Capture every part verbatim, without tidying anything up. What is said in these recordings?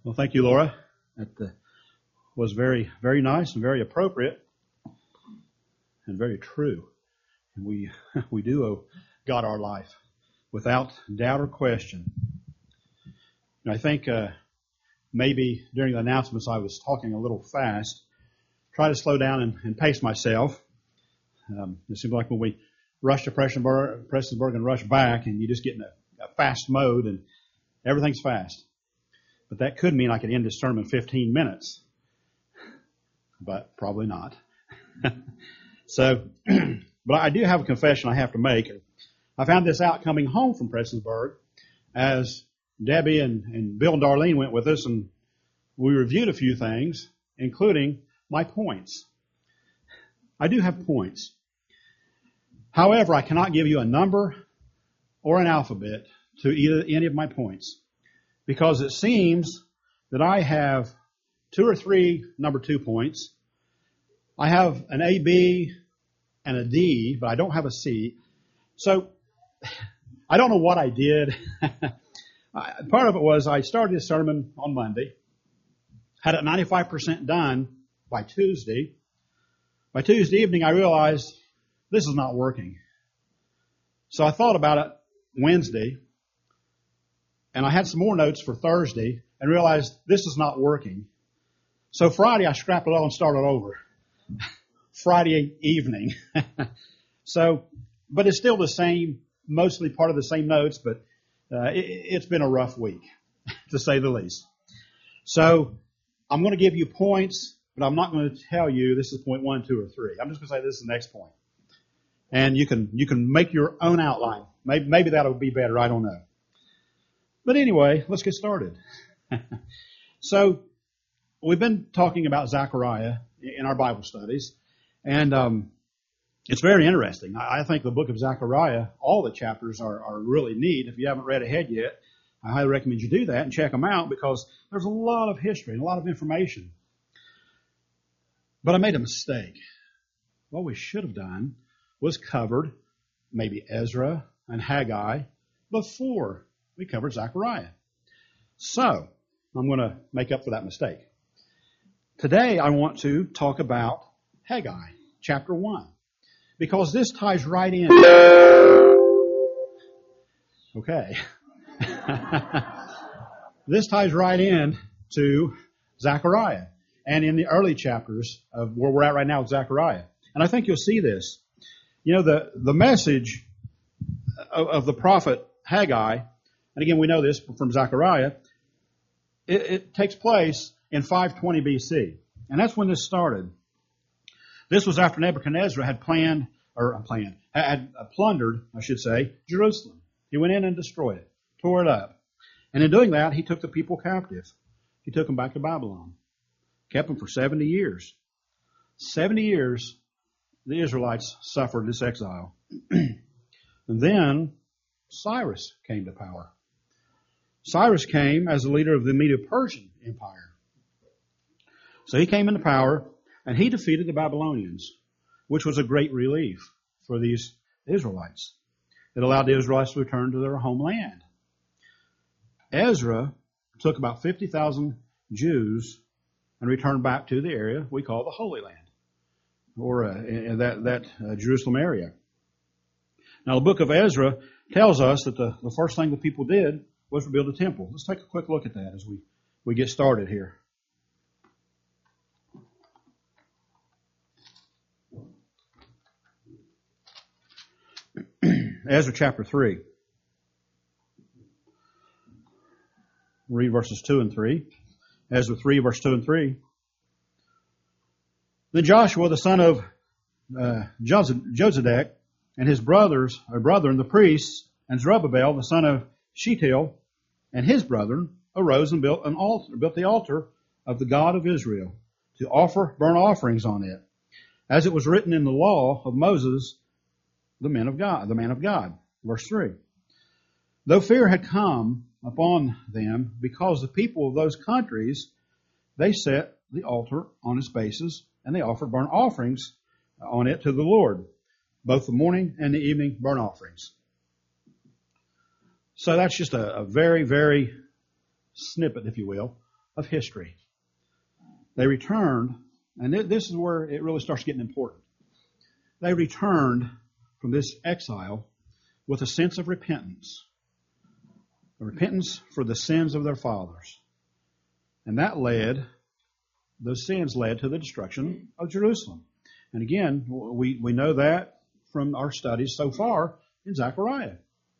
Well, thank you, Laura. That uh, was very, very nice and very appropriate and very true. And we we do owe God our life without doubt or question. And I think uh, maybe during the announcements I was talking a little fast. Try to slow down and, and pace myself. Um, it seems like when we rush to Prestonsburg, Prestonsburg and rush back, and you just get in a, a fast mode and everything's fast. But that could mean I could end this sermon in fifteen minutes. But probably not. so, but I do have a confession I have to make. I found this out coming home from Prestonsburg as Debbie and, and Bill and Darlene went with us, and we reviewed a few things, including my points. I do have points. However, I cannot give you a number or an alphabet to either any of my points, because it seems that I have two or three number two points. I have an A, B, and a D, but I don't have a C. So I don't know what I did. Part of it was I started this sermon on Monday, had it ninety-five percent done by Tuesday. By Tuesday evening, I realized this is not working. So I thought about it Wednesday, and I had some more notes for Thursday and realized this is not working. So Friday, I scrapped it all and started over. Friday evening. so, but it's still the same, mostly part of the same notes, but uh, it, it's been a rough week, to say the least. So I'm going to give you points, but I'm not going to tell you this is point one, two, or three. I'm just going to say this is the next point. And you can, you can make your own outline. Maybe, maybe that'll be better. I don't know. But anyway, let's get started. So we've been talking about Zechariah in our Bible studies, and um, it's very interesting. I, I think the book of Zechariah, all the chapters are, are really neat. If you haven't read ahead yet, I highly recommend you do that and check them out, because there's a lot of history and a lot of information. But I made a mistake. What we should have done was covered maybe Ezra and Haggai before we covered Zechariah. So I'm going to make up for that mistake. Today I want to talk about Haggai, chapter one, because this ties right in. Okay. This ties right in to Zechariah and in the early chapters of where we're at right now with Zechariah. And I think you'll see this. You know, the, the message of, of the prophet Haggai, and again we know this from Zechariah, it, it takes place in five twenty B C. And that's when this started. This was after Nebuchadnezzar had planned, or planned, had plundered, I should say, Jerusalem. He went in and destroyed it, tore it up. And in doing that, he took the people captive. He took them back to Babylon. Kept them for seventy years. seventy years, the Israelites suffered this exile. And then Cyrus came to power. Cyrus came as the leader of the Medo-Persian Empire. So he came into power, and he defeated the Babylonians, which was a great relief for these Israelites. It allowed the Israelites to return to their homeland. Ezra took about fifty thousand Jews and returned back to the area we call the Holy Land, or uh, in that, that uh, Jerusalem area. Now, the book of Ezra tells us that the, the first thing the people did was rebuild a temple. Let's take a quick look at that as we, we get started here. Ezra chapter three. Read verses two and three. Ezra three, verse two and three. Then Joshua, the son of uh, Josedek, and his brothers, or brethren, the priests, and Zerubbabel, the son of Shealtiel, and his brethren, arose and built an altar, built the altar of the God of Israel, to offer burnt offerings on it, as it was written in the law of Moses, the man of God, the man of God. Verse three. Though fear had come upon them because the people of those countries, they set the altar on its bases, and they offered burnt offerings on it to the Lord, both the morning and the evening burnt offerings. So that's just a, a very, very snippet, if you will, of history. They returned, and this is where it really starts getting important. They returned from this exile with a sense of repentance. A repentance for the sins of their fathers. And that led, those sins led to the destruction of Jerusalem. And again, we, we know that from our studies so far in Zechariah.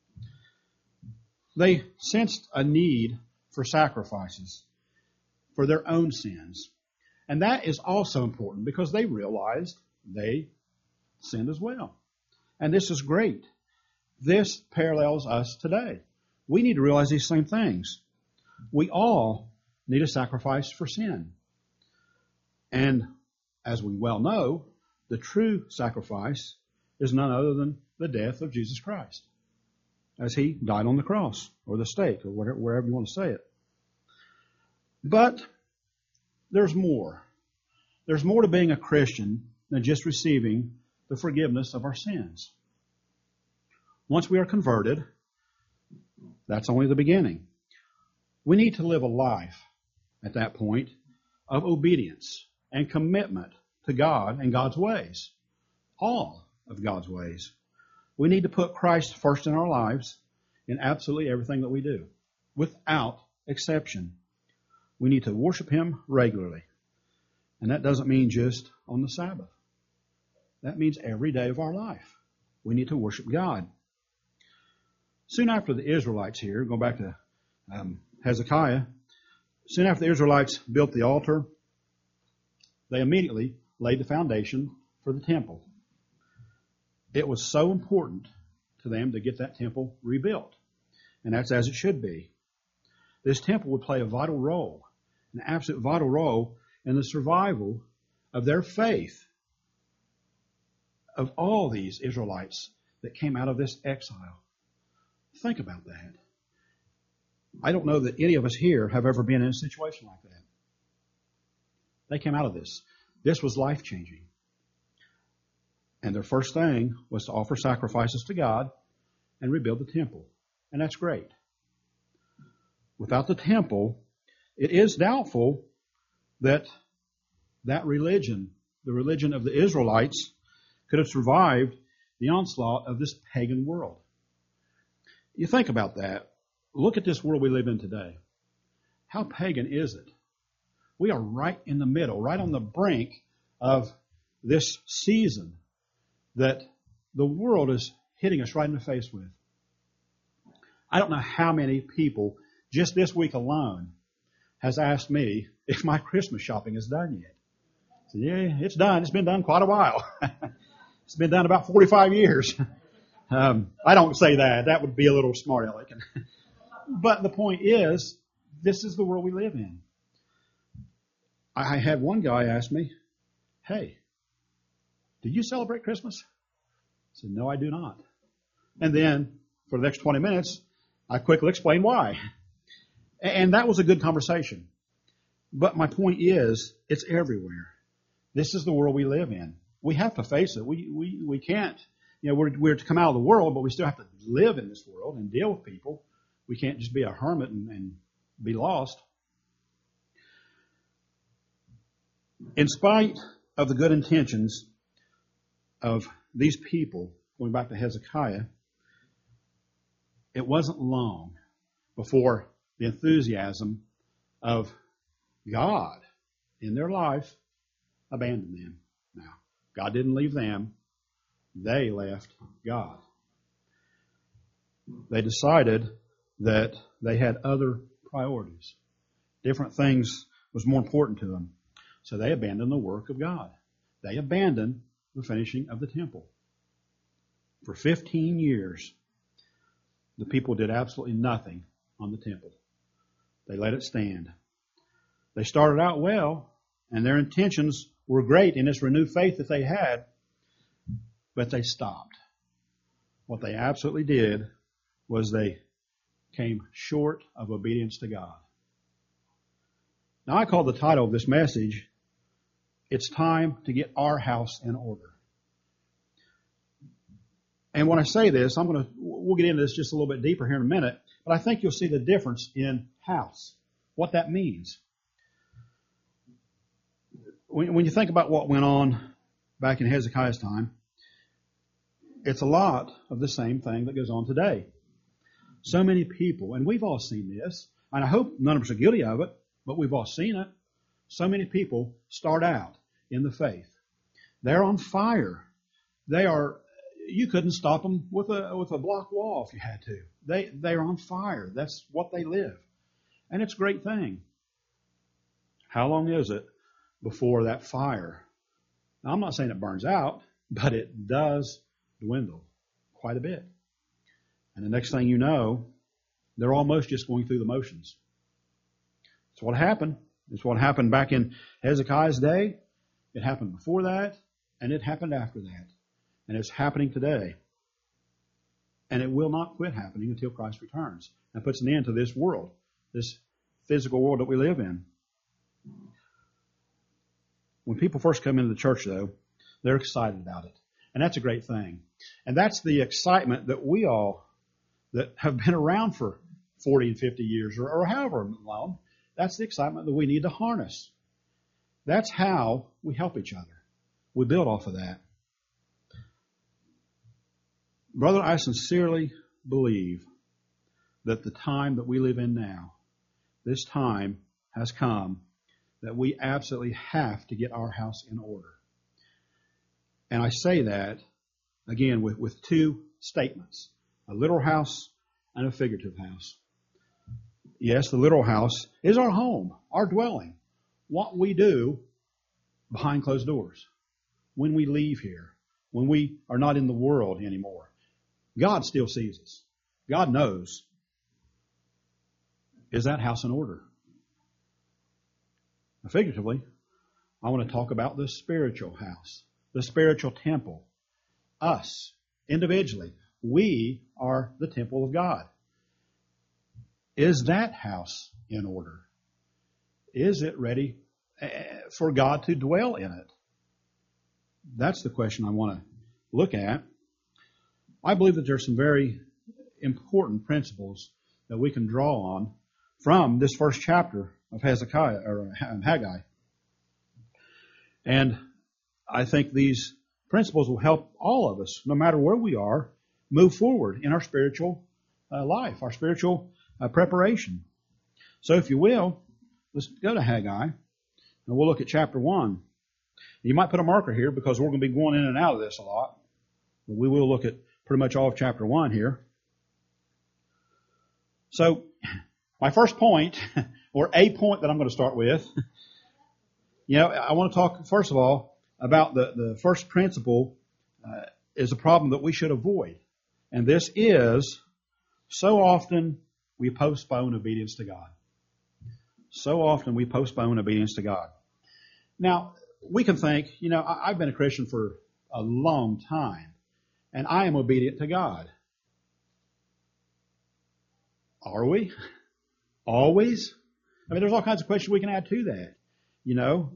They sensed a need for sacrifices for their own sins. And that is also important because they realized they sinned as well. And this is great. This parallels us today. We need to realize these same things. We all need a sacrifice for sin. And as we well know, the true sacrifice is none other than the death of Jesus Christ, as He died on the cross, or the stake, or whatever, wherever you want to say it. But there's more. There's more to being a Christian than just receiving the forgiveness of our sins. Once we are converted, that's only the beginning. We need to live a life at that point of obedience and commitment to God and God's ways. All of God's ways. We need to put Christ first in our lives in absolutely everything that we do, without exception. We need to worship Him regularly. And that doesn't mean just on the Sabbath. That means every day of our life. We need to worship God. Soon after the Israelites here, going back to um, Hezekiah, soon after the Israelites built the altar, they immediately laid the foundation for the temple. It was so important to them to get that temple rebuilt. And that's as it should be. This temple would play a vital role, an absolute vital role in the survival of their faith of all these Israelites that came out of this exile. Think about that. I don't know that any of us here have ever been in a situation like that. They came out of this. This was life-changing. And their first thing was to offer sacrifices to God and rebuild the temple. And that's great. Without the temple, it is doubtful that that religion, the religion of the Israelites, could have survived the onslaught of this pagan world. You think about that. Look at this world we live in today. How pagan is it? We are right in the middle, right on the brink of this season that the world is hitting us right in the face with. I don't know how many people just this week alone has asked me if my Christmas shopping is done yet. I said, yeah, it's done. It's been done quite a while. It's been done about forty-five years. Um, I don't say that. That would be a little smart aleck. But the point is, this is the world we live in. I had one guy ask me, hey, do you celebrate Christmas? I said, no, I do not. And then for the next twenty minutes, I quickly explained why. And that was a good conversation. But my point is, it's everywhere. This is the world we live in. We have to face it. We we we can't. You know, we're we're to come out of the world, but we still have to live in this world and deal with people. We can't just be a hermit and, and be lost. In spite of the good intentions of these people, going back to Hezekiah, it wasn't long before the enthusiasm of God in their life abandoned them. Now, God didn't leave them. They left God. They decided that they had other priorities. Different things was more important to them. So they abandoned the work of God. They abandoned the finishing of the temple. For fifteen years, the people did absolutely nothing on the temple. They let it stand. They started out well, and their intentions were great in this renewed faith that they had, but they stopped. What they absolutely did was they came short of obedience to God. Now, I call the title of this message, It's Time to Get Our House in Order. And when I say this, I'm going to, we'll get into this just a little bit deeper here in a minute, but I think you'll see the difference in house, what that means. when, when you think about what went on back in Hezekiah's time, it's a lot of the same thing that goes on today. So many people, and we've all seen this, and I hope none of us are guilty of it, but we've all seen it. So many people start out in the faith. They're on fire. They are, you couldn't stop them with a with a block wall if you had to. They they're on fire. That's what they live. And it's a great thing. How long is it before that fire? Now, I'm not saying it burns out, but it does dwindle quite a bit. And the next thing you know, they're almost just going through the motions. It's what happened. It's what happened back in Hezekiah's day. It happened before that, and it happened after that. And it's happening today. And it will not quit happening until Christ returns and puts an end to this world, this physical world that we live in. When people first come into the church, though, they're excited about it. And that's a great thing. And that's the excitement that we all that have been around for forty and fifty years or, or however long, that's the excitement that we need to harness. That's how we help each other. We build off of that. Brother, I sincerely believe that the time that we live in now, this time has come that we absolutely have to get our house in order. And I say that, again, with, with two statements, a literal house and a figurative house. Yes, the literal house is our home, our dwelling, what we do behind closed doors, when we leave here, when we are not in the world anymore. God still sees us. God knows. Is that house in order? Now, figuratively, I want to talk about the spiritual house, the spiritual temple. Us, individually, we are the temple of God. Is that house in order? Is it ready for God to dwell in it? That's the question I want to look at. I believe that there's some very important principles that we can draw on from this first chapter of Hezekiah or Haggai. And I think these principles will help all of us, no matter where we are, move forward in our spiritual uh, life, our spiritual uh, preparation. So if you will, let's go to Haggai, and we'll look at chapter one. You might put a marker here because we're going to be going in and out of this a lot. But we will look at pretty much all of chapter one here. So my first point, or a point that I'm going to start with, you know, I want to talk, first of all, about the, the first principle uh, is a problem that we should avoid. And this is, so often we postpone obedience to God. So often we postpone obedience to God. Now, we can think, you know, I, I've been a Christian for a long time, and I am obedient to God. Are we? Always? I mean, there's all kinds of questions we can add to that. You know,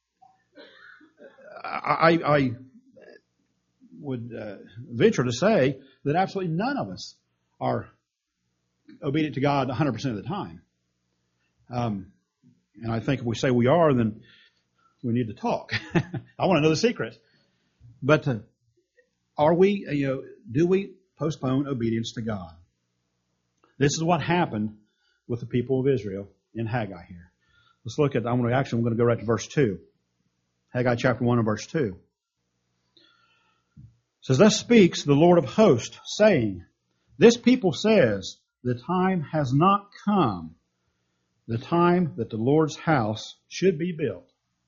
I, I would uh, venture to say that absolutely none of us are obedient to God one hundred percent of the time. Um, and I think if we say we are, then we need to talk. I want to know the secret. But uh, are we, you know, do we postpone obedience to God? This is what happened with the people of Israel in Haggai here. Let's look at, I'm going to actually, I'm going to go right to verse two. Haggai chapter one and verse two. It says, "Thus speaks the Lord of hosts, saying, This people says, the time has not come, the time that the Lord's house should be built."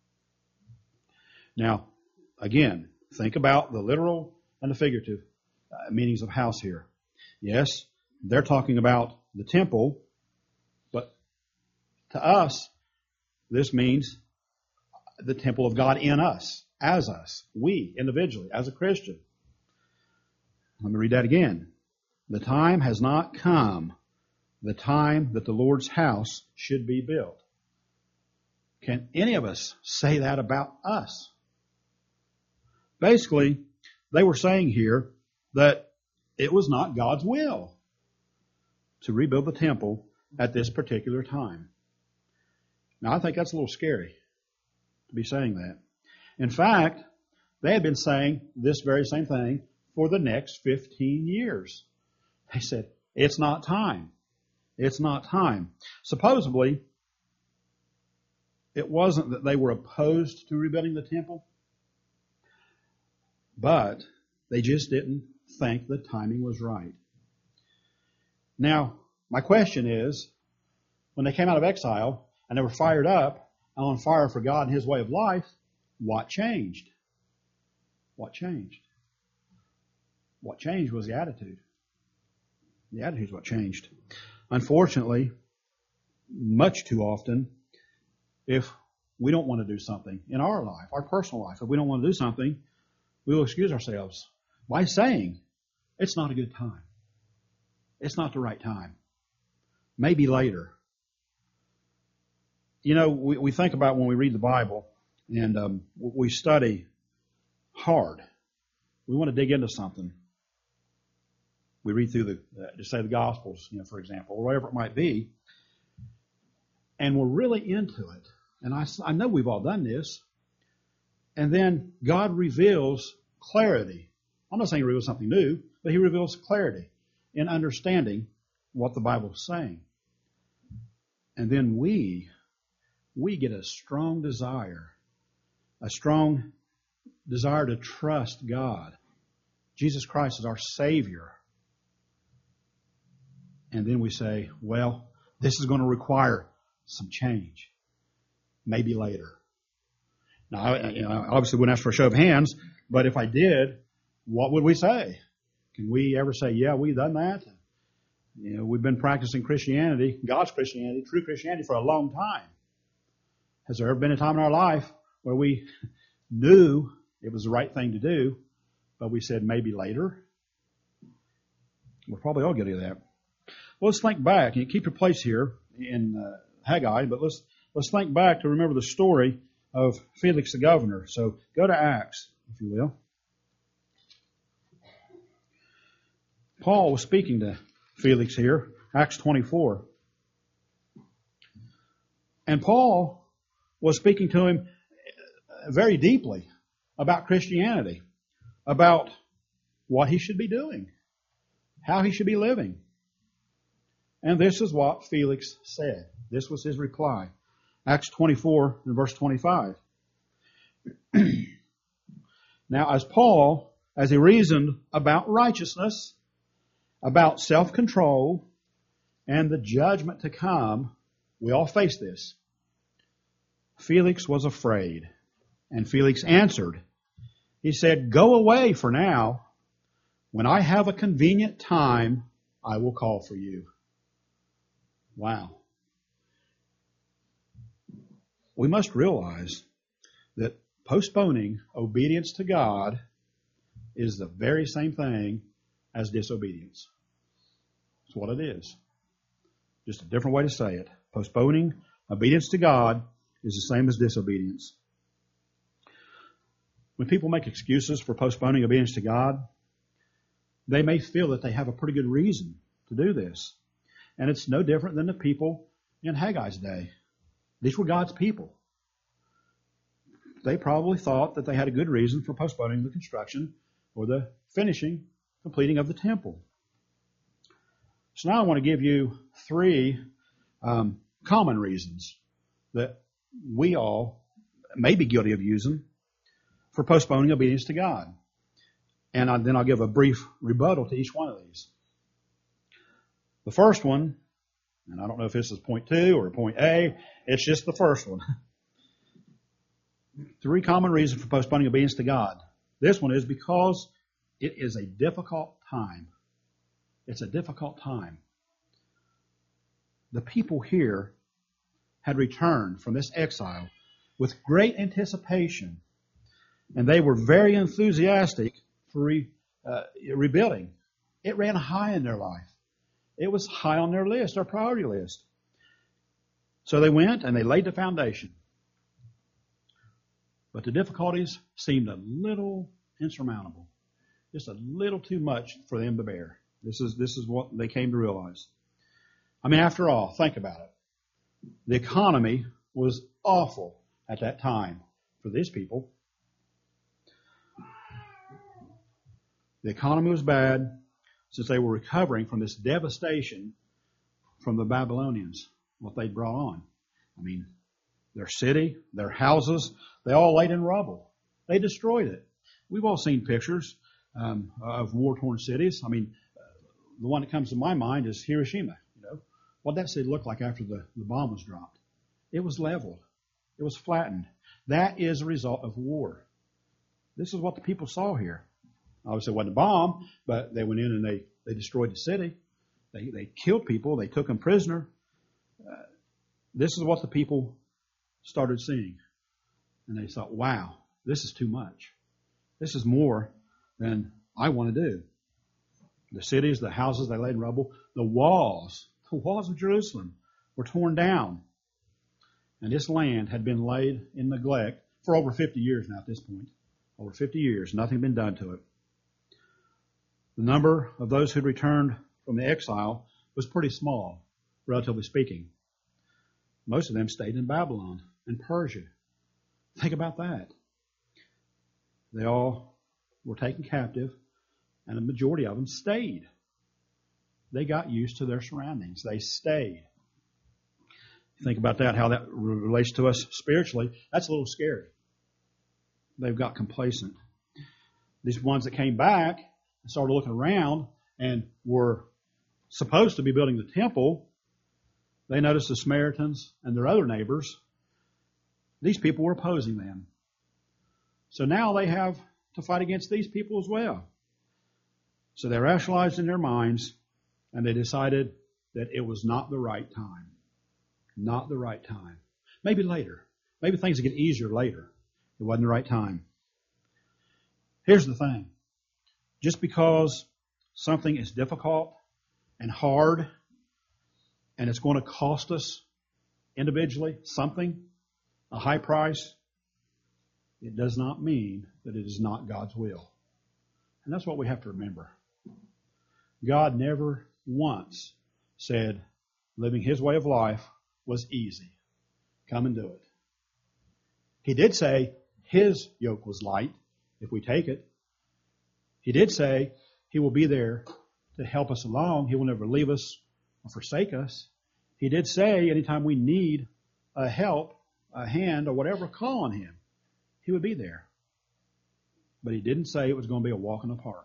Now, again, think about the literal and the figurative uh, meanings of house here. Yes, they're talking about the temple, but to us, this means the temple of God in us, as us, we individually, as a Christian. Let me read that again. The time has not come, the time that the Lord's house should be built. Can any of us say that about us? Basically, they were saying here that it was not God's will to rebuild the temple at this particular time. Now, I think that's a little scary. to be saying that. In fact, they had been saying this very same thing for the next fifteen years. They said, it's not time. It's not time. Supposedly, it wasn't that they were opposed to rebuilding the temple, but they just didn't think the timing was right. Now, my question is, when they came out of exile and they were fired up and on fire for God and His way of life, what changed? What changed? What changed was the attitude. The attitude is what changed. Unfortunately, much too often, if we don't want to do something in our life, our personal life, if we don't want to do something, we will excuse ourselves by saying, it's not a good time. It's not the right time. Maybe later. You know, we, we think about when we read the Bible and um, we study hard. We want to dig into something. We read through the, uh, just say the Gospels, you know, for example, or whatever it might be, and we're really into it. And I, I know we've all done this. And then God reveals clarity. I'm not saying He reveals something new, but He reveals clarity in understanding what the Bible is saying. And then we, we get a strong desire, a strong desire to trust God. Jesus Christ is our Savior. And then we say, well, this is going to require some change. Maybe later. Now, I, you know, I obviously wouldn't ask for a show of hands, but if I did, what would we say? Can we ever say, yeah, we've done that? You know, we've been practicing Christianity, God's Christianity, true Christianity for a long time. Has there ever been a time in our life where we knew it was the right thing to do, but we said maybe later? We're probably all guilty of that. Well, let's think back. You keep your place here in uh, Haggai, but let's let's think back to remember the story of Felix the governor. So go to Acts, if you will. Paul was speaking to Felix here, Acts twenty-four. And Paul was speaking to him very deeply about Christianity, about what he should be doing, how he should be living. And this is what Felix said. This was his reply. Acts twenty-four and verse twenty-five. Now, as Paul, as he reasoned about righteousness, about self-control, and the judgment to come, we all face this. Felix was afraid. And Felix answered. He said, go away for now. When I have a convenient time, I will call for you. Wow. We must realize that postponing obedience to God is the very same thing as disobedience. That's what it is. Just a different way to say it. Postponing obedience to God is the same as disobedience. When people make excuses for postponing obedience to God, they may feel that they have a pretty good reason to do this. And it's no different than the people in Haggai's day. These were God's people. They probably thought that they had a good reason for postponing the construction or the finishing, completing of the temple. So now I want to give you three um, common reasons that we all may be guilty of using for postponing obedience to God. And I, then I'll give a brief rebuttal to each one of these. The first one, and I don't know if this is point two or point A, it's just the first one. Three common reasons for postponing obedience to God. This one is because it is a difficult time. It's a difficult time. The people here had returned from this exile with great anticipation, and they were very enthusiastic for re, uh, rebuilding. It ran high in their life. It was high on their list, their priority list. So they went and they laid the foundation. But the difficulties seemed a little insurmountable. Just a little too much for them to bear. This is, this is what they came to realize. I mean, after all, think about it. The economy was awful at that time. for these people. The economy was bad since they were recovering from this devastation from the Babylonians, what they'd brought on. I mean, their city, their houses, they all laid in rubble. They destroyed it. We've all seen pictures um, of war-torn cities. I mean, the one that comes to my mind is Hiroshima. You know, what did that city look like after the, the bomb was dropped? It was leveled. It was flattened. That is a result of war. This is what the people saw here. Obviously, it wasn't a bomb, but they went in and they, they destroyed the city. They they killed people. They took them prisoner. Uh, this is what the people started seeing. And they thought, wow, this is too much. This is more than I want to do. The cities, the houses, they laid in rubble. The walls, the walls of Jerusalem were torn down. And this land had been laid in neglect for over fifty years now at this point. Over fifty years, nothing had been done to it. The number of those who returned from the exile was pretty small, relatively speaking. Most of them stayed in Babylon and Persia. Think about that. They all were taken captive, and a majority of them stayed. They got used to their surroundings. They stayed. Think about that, how that relates to us spiritually. That's a little scary. They've got complacent. These ones that came back and started looking around and were supposed to be building the temple, they noticed the Samaritans and their other neighbors. These people were opposing them. So now they have to fight against these people as well. So they rationalized in their minds, and they decided that it was not the right time. Not the right time. Maybe later. Maybe things will get easier later. It wasn't the right time. Here's the thing. Just because something is difficult and hard, and it's going to cost us individually something, a high price, it does not mean that it is not God's will. And that's what we have to remember. God never once said living His way of life was easy. Come and do it. He did say His yoke was light, if we take it. He did say He will be there to help us along. He will never leave us or forsake us. He did say anytime we need a help, a hand, or whatever, call on Him. He would be there. But He didn't say it was going to be a walk in the park.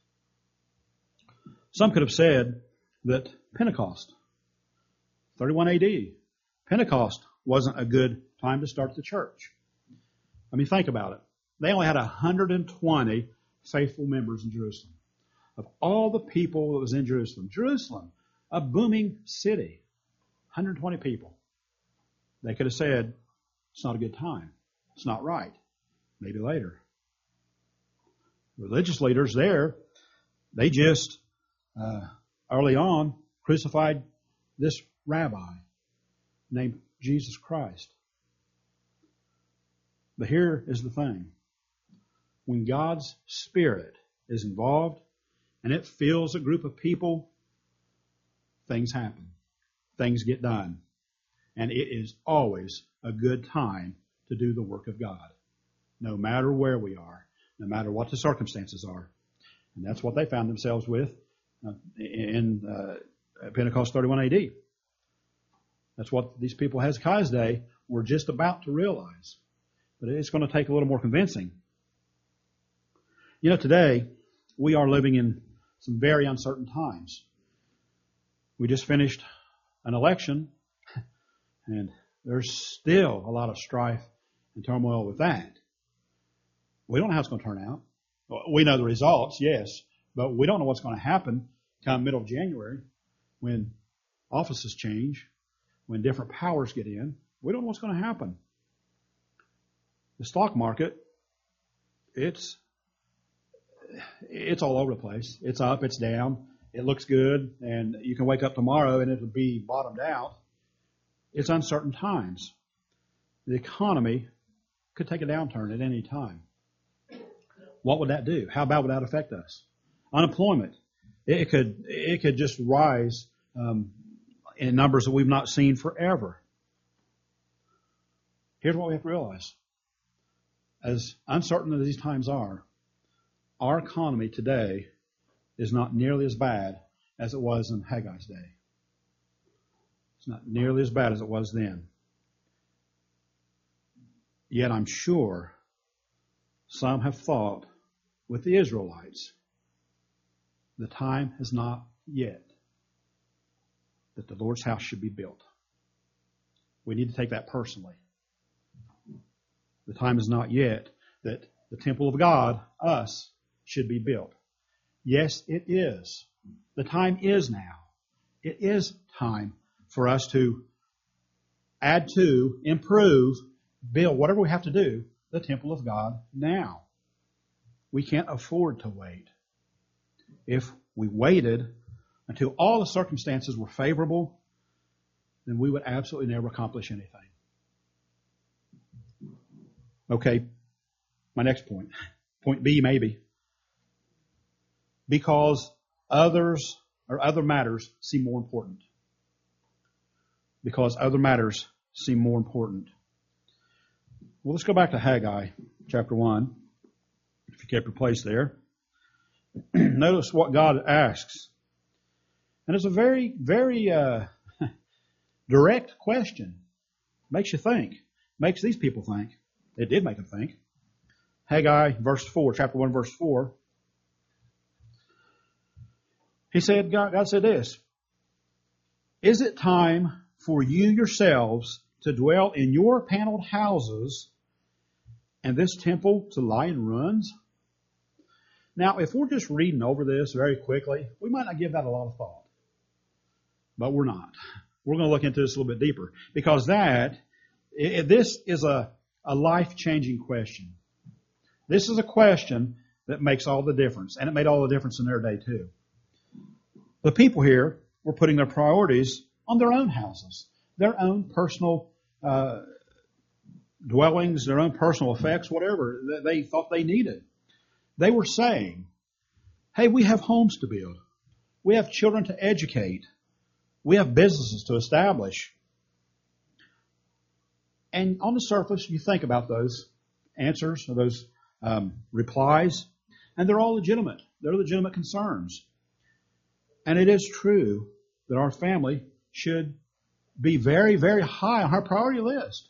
Some could have said that Pentecost, thirty-one A D, Pentecost wasn't a good time to start the church. I mean, think about it. They only had one hundred twenty faithful members in Jerusalem. Of all the people that was in Jerusalem, Jerusalem, a booming city, one hundred twenty people. They could have said, it's not a good time. It's not right. Maybe later. Religious leaders there, they just, uh, early on, crucified this rabbi named Jesus Christ. But here is the thing. When God's Spirit is involved and it fills a group of people, things happen. Things get done. And it is always a good time to do the work of God. No matter where we are. No matter what the circumstances are. And that's what they found themselves with in uh, Pentecost thirty-one A D. That's what these people Hezekiah's day were just about to realize. But it's going to take a little more convincing. You know, today, we are living in some very uncertain times. We just finished an election, and there's still a lot of strife and turmoil with that. We don't know how it's going to turn out. We know the results, yes, but we don't know what's going to happen come middle of January when offices change, when different powers get in. We don't know what's going to happen. The stock market, it's it's all over the place. It's up, it's down, it looks good, and you can wake up tomorrow and it'll be bottomed out. It's uncertain times. The economy could take a downturn at any time. What would that do? How bad would that affect us? Unemployment. It could it could just rise um, in numbers that we've not seen forever. Here's what we have to realize. as uncertain as these times are, our economy today is not nearly as bad as it was in Haggai's day. It's not nearly as bad as it was then. Yet I'm sure some have thought with the Israelites, the time has not yet that the Lord's house should be built. We need to take that personally. The time is not yet that the temple of God, us, should be built. Yes, it is. The time is now. It is time for us to add to, improve, build, whatever we have to do, the temple of God now. We can't afford to wait. If we waited until all the circumstances were favorable, then we would absolutely never accomplish anything. Okay, my next point. Point B, maybe. Because others or other matters seem more important. Because other matters seem more important. Well, let's go back to Haggai, chapter one, if you kept your place there. Notice what God asks. And it's a very, very uh, direct question. Makes you think. Makes these people think. It did make them think. Haggai, verse four, chapter one, verse four. He said, God, God said this, is it time for you yourselves to dwell in your paneled houses and this temple to lie in ruins? Now, if we're just reading over this very quickly, we might not give that a lot of thought. But we're not. We're going to look into this a little bit deeper. Because that, it, this is a, a life-changing question. This is a question that makes all the difference. And it made all the difference in their day too. The people here were putting their priorities on their own houses, their own personal uh, dwellings, their own personal effects, whatever that they thought they needed. They were saying, hey, we have homes to build. We have children to educate. We have businesses to establish. And on the surface, you think about those answers or those um, replies, and they're all legitimate. They're legitimate concerns. And it is true that our family should be very, very high on our priority list.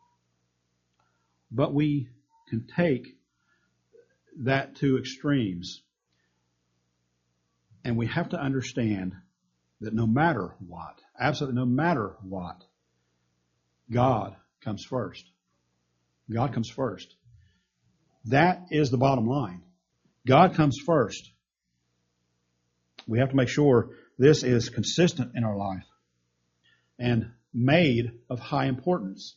But we can take that to extremes. And we have to understand that no matter what, absolutely no matter what, God comes first. God comes first. That is the bottom line. God comes first. We have to make sure this is consistent in our life and made of high importance.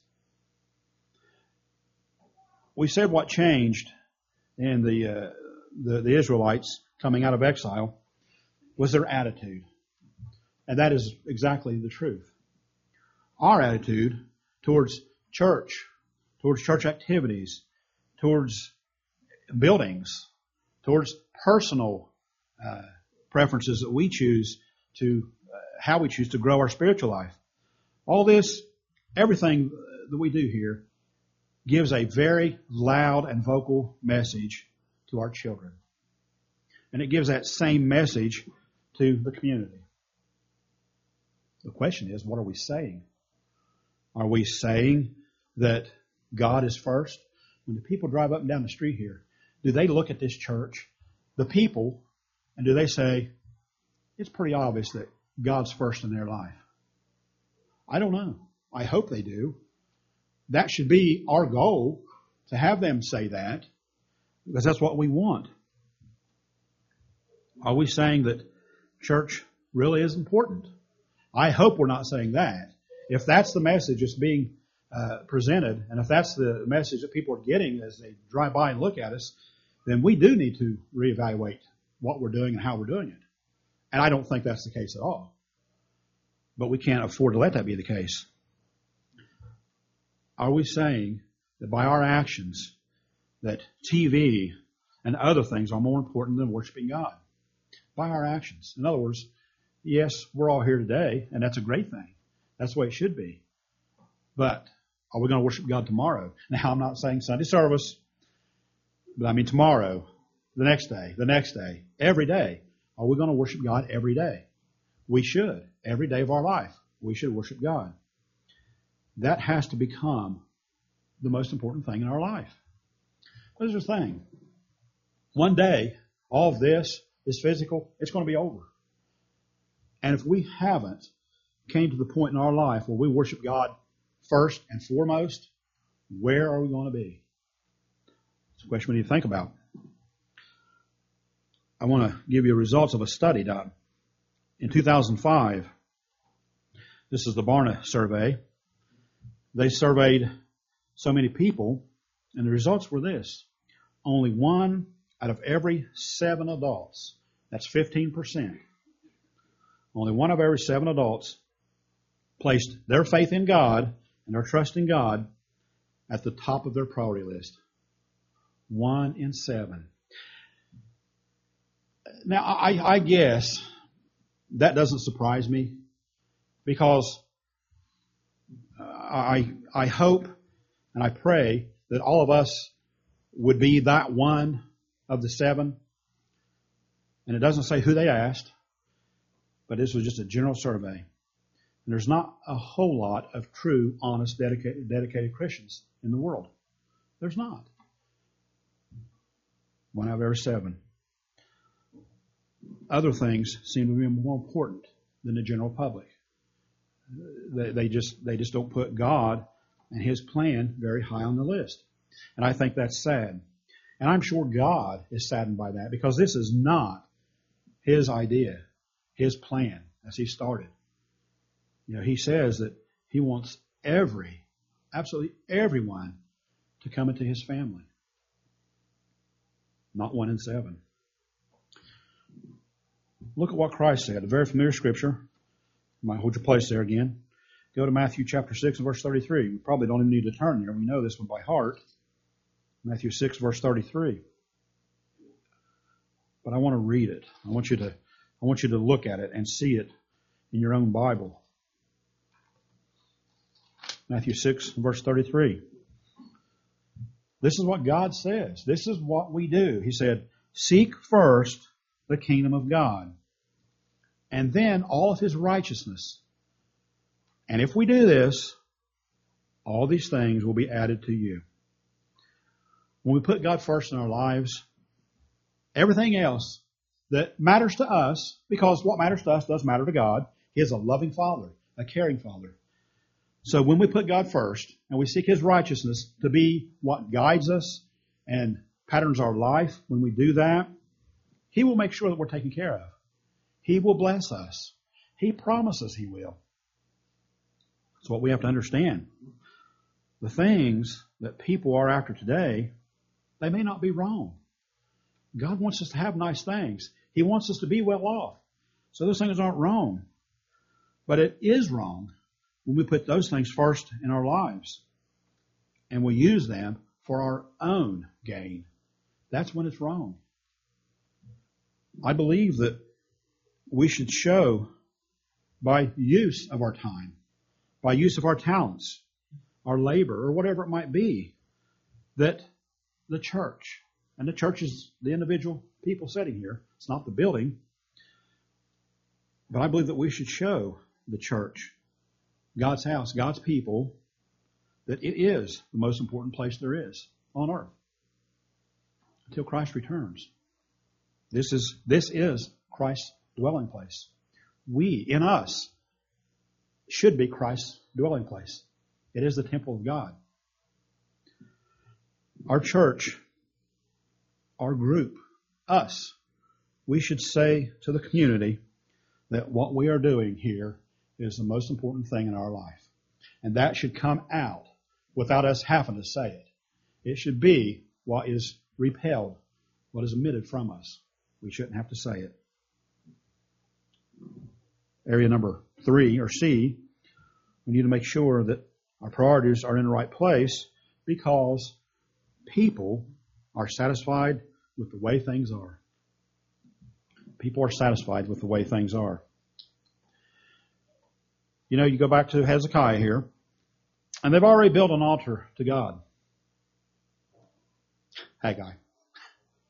We said what changed in the, uh, the the Israelites coming out of exile was their attitude. And that is exactly the truth. Our attitude towards church, towards church activities, towards buildings, towards personal uh, preferences that we choose to, uh, how we choose to grow our spiritual life. All this, everything that we do here gives a very loud and vocal message to our children. And it gives that same message to the community. The question is, what are we saying? Are we saying that God is first? When the people drive up and down the street here, do they look at this church, the people, and do they say, it's pretty obvious that God's first in their life? I don't know. I hope they do. That should be our goal, to have them say that, because that's what we want. Are we saying that church really is important? I hope we're not saying that. If that's the message that's being uh, presented, and if that's the message that people are getting as they drive by and look at us, then we do need to reevaluate what we're doing and how we're doing it. And I don't think that's the case at all. But we can't afford to let that be the case. Are we saying that by our actions that T V and other things are more important than worshiping God? By our actions. In other words, yes, we're all here today, and that's a great thing. That's the way it should be. But are we going to worship God tomorrow? Now, I'm not saying Sunday service. But I mean tomorrow, the next day, the next day, every day. Are we going to worship God every day? We should. Every day of our life, we should worship God. That has to become the most important thing in our life. But here's the thing. One day, all of this is physical. It's going to be over. And if we haven't came to the point in our life where we worship God first and foremost, where are we going to be? It's a question we need to think about. I want to give you results of a study done. In two thousand five, this is the Barna survey. They surveyed so many people, and the results were this. Only one out of every seven adults, that's fifteen percent, only one of every seven adults placed their faith in God and their trust in God at the top of their priority list. One in seven. Now, I, I guess that doesn't surprise me because I, I hope and I pray that all of us would be that one of the seven. And it doesn't say who they asked, but this was just a general survey. And there's not a whole lot of true, honest, dedicated, dedicated Christians in the world. There's not. One out of every seven. Other things seem to be more important than the general public. They, they just they just don't put God and His plan very high on the list. And I think that's sad. And I'm sure God is saddened by that because this is not His idea, His plan as He started. You know, He says that He wants every, absolutely everyone to come into His family. Not one in seven. Look at what Christ said, a very familiar scripture. You might hold your place there again. Go to Matthew chapter six and verse thirty-three. We probably don't even need to turn there. We know this one by heart. Matthew six, verse thirty-three. But I want to read it. I want you to, I want you to look at it and see it in your own Bible. Matthew six, verse thirty-three. This is what God says. This is what we do. He said, seek first the kingdom of God, and then all of His righteousness. And if we do this, all these things will be added to you. When we put God first in our lives, everything else that matters to us, because what matters to us does matter to God. He is a loving Father, a caring Father. So when we put God first and we seek His righteousness to be what guides us and patterns our life, when we do that, He will make sure that we're taken care of. He will bless us. He promises He will. That's what we have to understand. The things that people are after today, they may not be wrong. God wants us to have nice things. He wants us to be well off. So those things aren't wrong. But it is wrong when we put those things first in our lives and we use them for our own gain. That's when it's wrong. I believe that we should show by use of our time, by use of our talents, our labor, or whatever it might be, that the church, and the church is the individual people sitting here, it's not the building, but I believe that we should show the church, God's house, God's people, that it is the most important place there is on earth until Christ returns. This is, this is Christ's dwelling place. We, in us, should be Christ's dwelling place. It is the temple of God. Our church, our group, us, we should say to the community that what we are doing here is the most important thing in our life. And that should come out without us having to say it. It should be what is repelled, what is emitted from us. We shouldn't have to say it. Area number three, or C, we need to make sure that our priorities are in the right place because people are satisfied with the way things are. People are satisfied with the way things are. You know, you go back to Hezekiah here, and they've already built an altar to God. Haggai.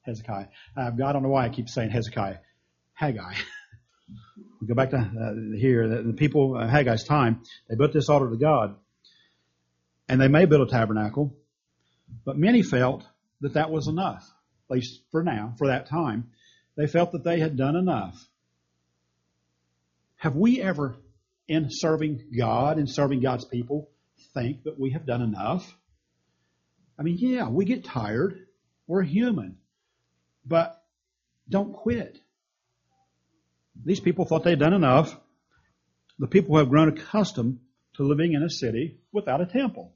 Hezekiah. Uh, I don't know why I keep saying Hezekiah. Haggai. We go back to uh, here. The, the people, uh, Haggai's time, they built this altar to God. And they may build a tabernacle. But many felt that that was enough. At least for now, for that time. They felt that they had done enough. Have we ever, in serving God, in serving God's people, think that we have done enough? I mean, yeah, we get tired. We're human. But don't quit. These people thought they'd done enough. The people have grown accustomed to living in a city without a temple.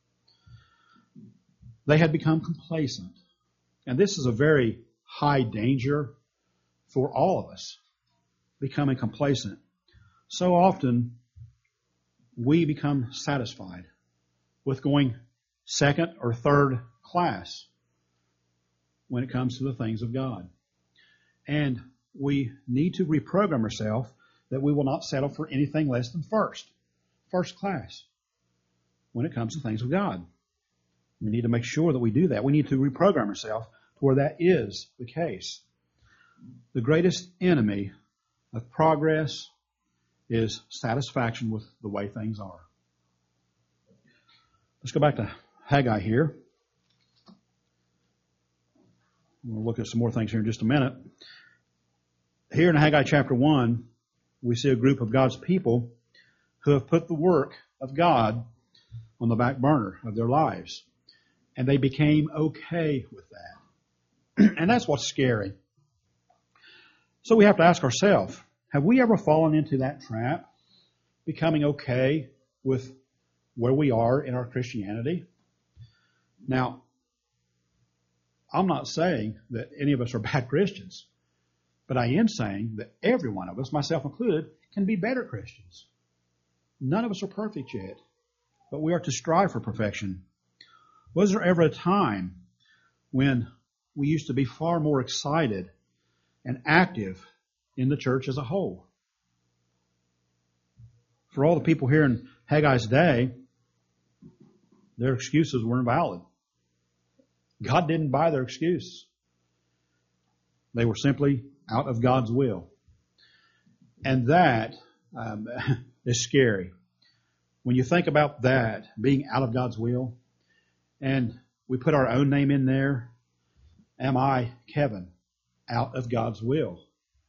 They had become complacent. And this is a very high danger for all of us, becoming complacent. So often, we become satisfied with going second or third class when it comes to the things of God. And we need to reprogram ourselves that we will not settle for anything less than first, first class when it comes to things of God. We need to make sure that we do that. We need to reprogram ourselves to where that is the case. The greatest enemy of progress is satisfaction with the way things are. Let's go back to Haggai here. We'll look at some more things here in just a minute. Here in Haggai chapter one, we see a group of God's people who have put the work of God on the back burner of their lives. And they became okay with that. And that's what's scary. So we have to ask ourselves, have we ever fallen into that trap, becoming okay with where we are in our Christianity? Now, I'm not saying that any of us are bad Christians, but I am saying that every one of us, myself included, can be better Christians. None of us are perfect yet, but we are to strive for perfection. Was there ever a time when we used to be far more excited and active in the church as a whole? For all the people here in Haggai's day, their excuses were invalid. God didn't buy their excuse. They were simply out of God's will. And that um, is scary. When you think about that, being out of God's will, and we put our own name in there, am I, Kevin, out of God's will?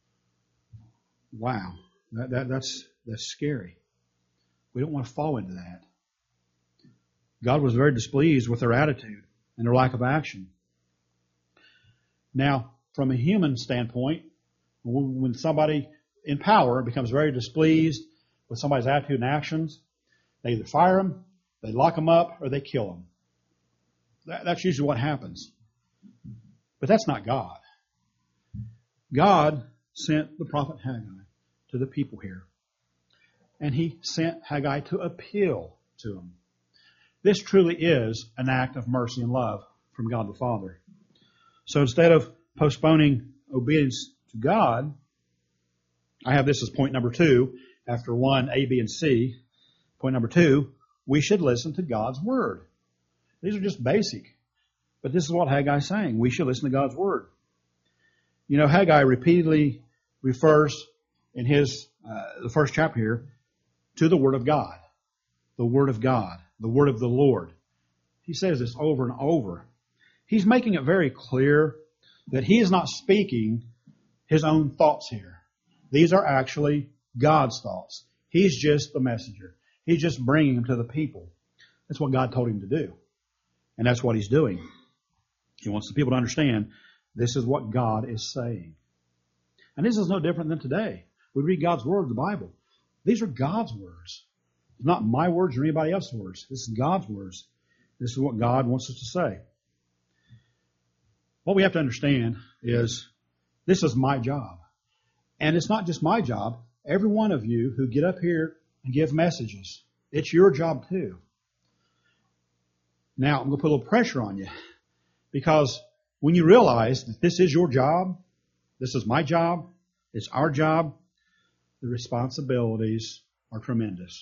Wow, that, that, that's that's scary. We don't want to fall into that. God was very displeased with their attitude and their lack of action. Now, from a human standpoint, when somebody in power becomes very displeased with somebody's attitude and actions, they either fire them, they lock them up, or they kill them. That, that's usually what happens. But that's not God. God sent the prophet Haggai to the people here. And he sent Haggai to appeal to them. This truly is an act of mercy and love from God the Father. So instead of postponing obedience to God, I have this as point number two, after one, A, B, and C. Point number two, we should listen to God's Word. These are just basic. But this is what Haggai is saying. We should listen to God's Word. You know, Haggai repeatedly refers in his, uh, the first chapter here, to the Word of God. The Word of God. The Word of the Lord. He says this over and over. He's making it very clear that he is not speaking his own thoughts here. These are actually God's thoughts. He's just the messenger. He's just bringing them to the people. That's what God told him to do. And that's what he's doing. He wants the people to understand this is what God is saying. And this is no different than today. We read God's Word, the Bible. These are God's words. It's not my words or anybody else's words. This is God's words. This is what God wants us to say. What we have to understand is this is my job. And it's not just my job. Every one of you who get up here and give messages, it's your job too. Now, I'm going to put a little pressure on you. Because when you realize that this is your job, this is my job, it's our job, the responsibilities are tremendous.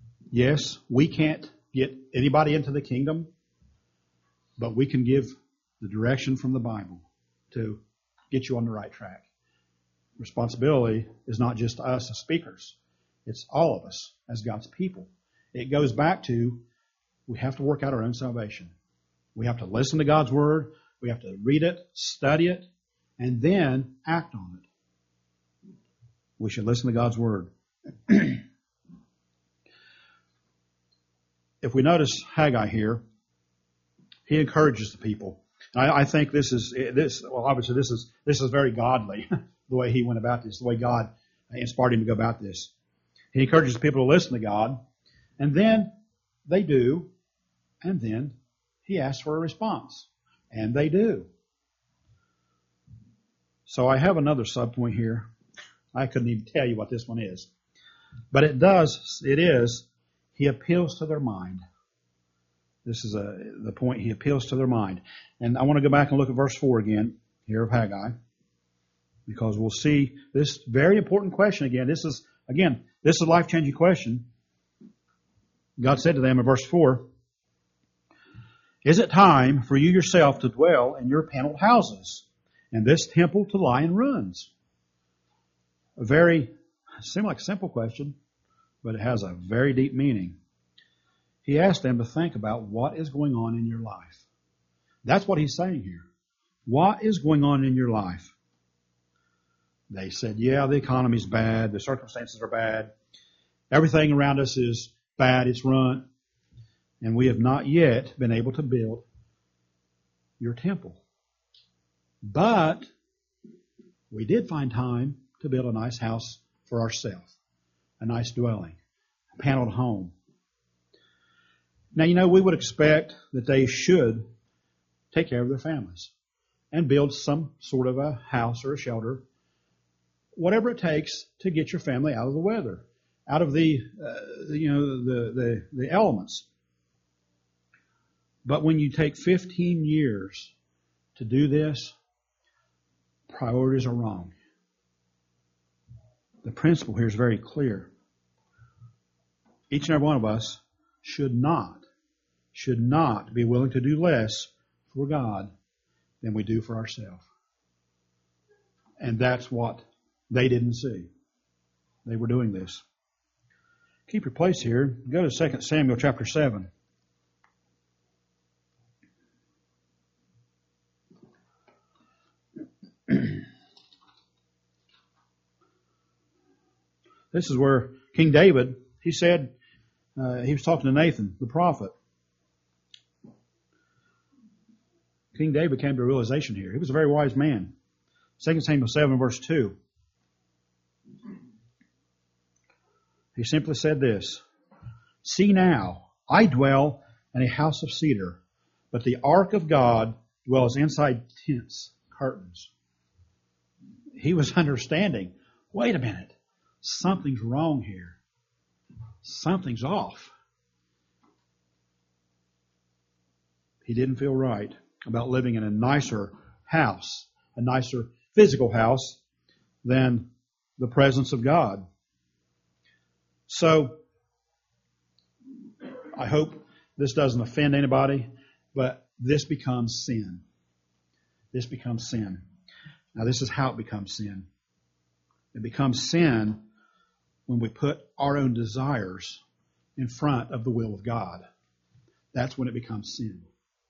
Yes, we can't get anybody into the kingdom, but we can give the direction from the Bible to get you on the right track. Responsibility is not just us as speakers. It's all of us as God's people. It goes back to we have to work out our own salvation. We have to listen to God's Word. We have to read it, study it, and then act on it. We should listen to God's Word. If we notice Haggai here, he encourages the people. I, I think this is this. Well, obviously, this is this is very godly. The way he went about this, the way God inspired him to go about this. He encourages people to listen to God, and then they do, and then he asks for a response, and they do. So I have another subpoint here. I couldn't even tell you what this one is, but it does. It is. He appeals to their mind. This is a, the point. He appeals to their mind. And I want to go back and look at verse four again here of Haggai, because we'll see this very important question again. This is, again, this is a life-changing question. God said to them in verse four, "Is it time for you yourself to dwell in your paneled houses, and this temple to lie in ruins?" A very, it seemed like a simple question, but it has a very deep meaning. He asked them to think about what is going on in your life. That's what he's saying here. What is going on in your life? They said, yeah, the economy's bad. The circumstances are bad. Everything around us is bad. It's run. And we have not yet been able to build your temple. But we did find time to build a nice house for ourselves. A nice dwelling. A paneled home. Now, you know, we would expect that they should take care of their families and build some sort of a house or a shelter, whatever it takes to get your family out of the weather, out of the, uh, you know, the, the, the elements. But when you take fifteen years to do this, priorities are wrong. The principle here is very clear. Each and every one of us should not, should not be willing to do less for God than we do for ourselves. And that's what they didn't see. They were doing this. Keep your place here. Go to Second Samuel chapter seven. This is where King David, he said, uh, he was talking to Nathan, the prophet. King David came to a realization here. He was a very wise man. Second Samuel seven, verse two. He simply said this, "See now, I dwell in a house of cedar, but the ark of God dwells inside tents, curtains." He was understanding, wait a minute, something's wrong here. Something's off. He didn't feel right about living in a nicer house, a nicer physical house than the presence of God. So, I hope this doesn't offend anybody, but this becomes sin. This becomes sin. Now, this is how it becomes sin. It becomes sin when we put our own desires in front of the will of God. That's when it becomes sin.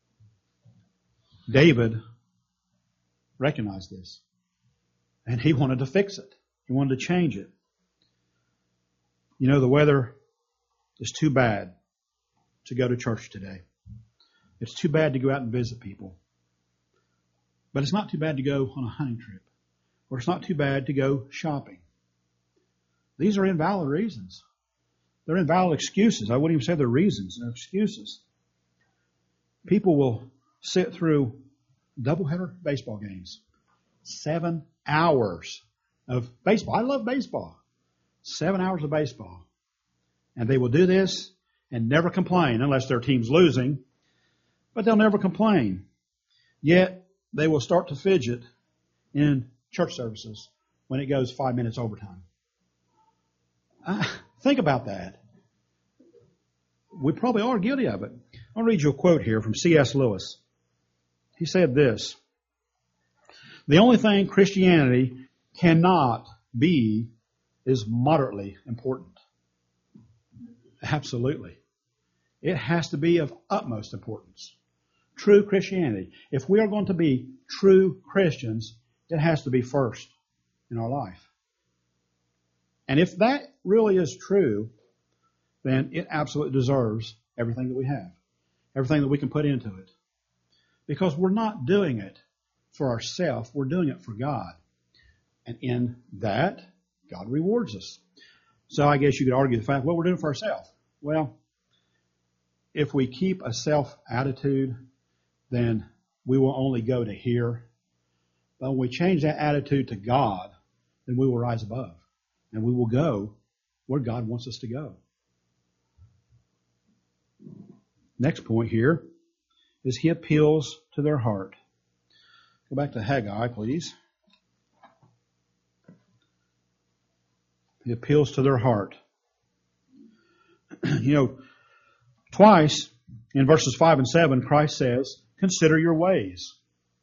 David recognized this, and he wanted to fix it. He wanted to change it. You know, the weather is too bad to go to church today. It's too bad to go out and visit people. But it's not too bad to go on a hunting trip. Or it's not too bad to go shopping. These are invalid reasons. They're invalid excuses. I wouldn't even say they're reasons. They're excuses. People will sit through doubleheader baseball games. Seven hours of baseball. I love baseball. Seven hours of baseball. And they will do this and never complain unless their team's losing. But they'll never complain. Yet they will start to fidget in church services when it goes five minutes overtime. Uh, think about that. We probably are guilty of it. I'll read you a quote here from C S Lewis. he said this: the only thing Christianity cannot be is moderately important. Absolutely. It has to be of utmost importance. True Christianity. If we are going to be true Christians, it has to be first in our life. And if that really is true, then it absolutely deserves everything that we have, everything that we can put into it. Because we're not doing it for ourselves, we're doing it for God. And in that, God rewards us. So I guess you could argue the fact, well, we're doing it for ourselves. Well, if we keep a self-attitude, then we will only go to here. But when we change that attitude to God, then we will rise above. And we will go where God wants us to go. Next point here is he appeals to their heart. Go back to Haggai, please. He appeals to their heart. You know, twice in verses five and seven, Christ says, consider your ways.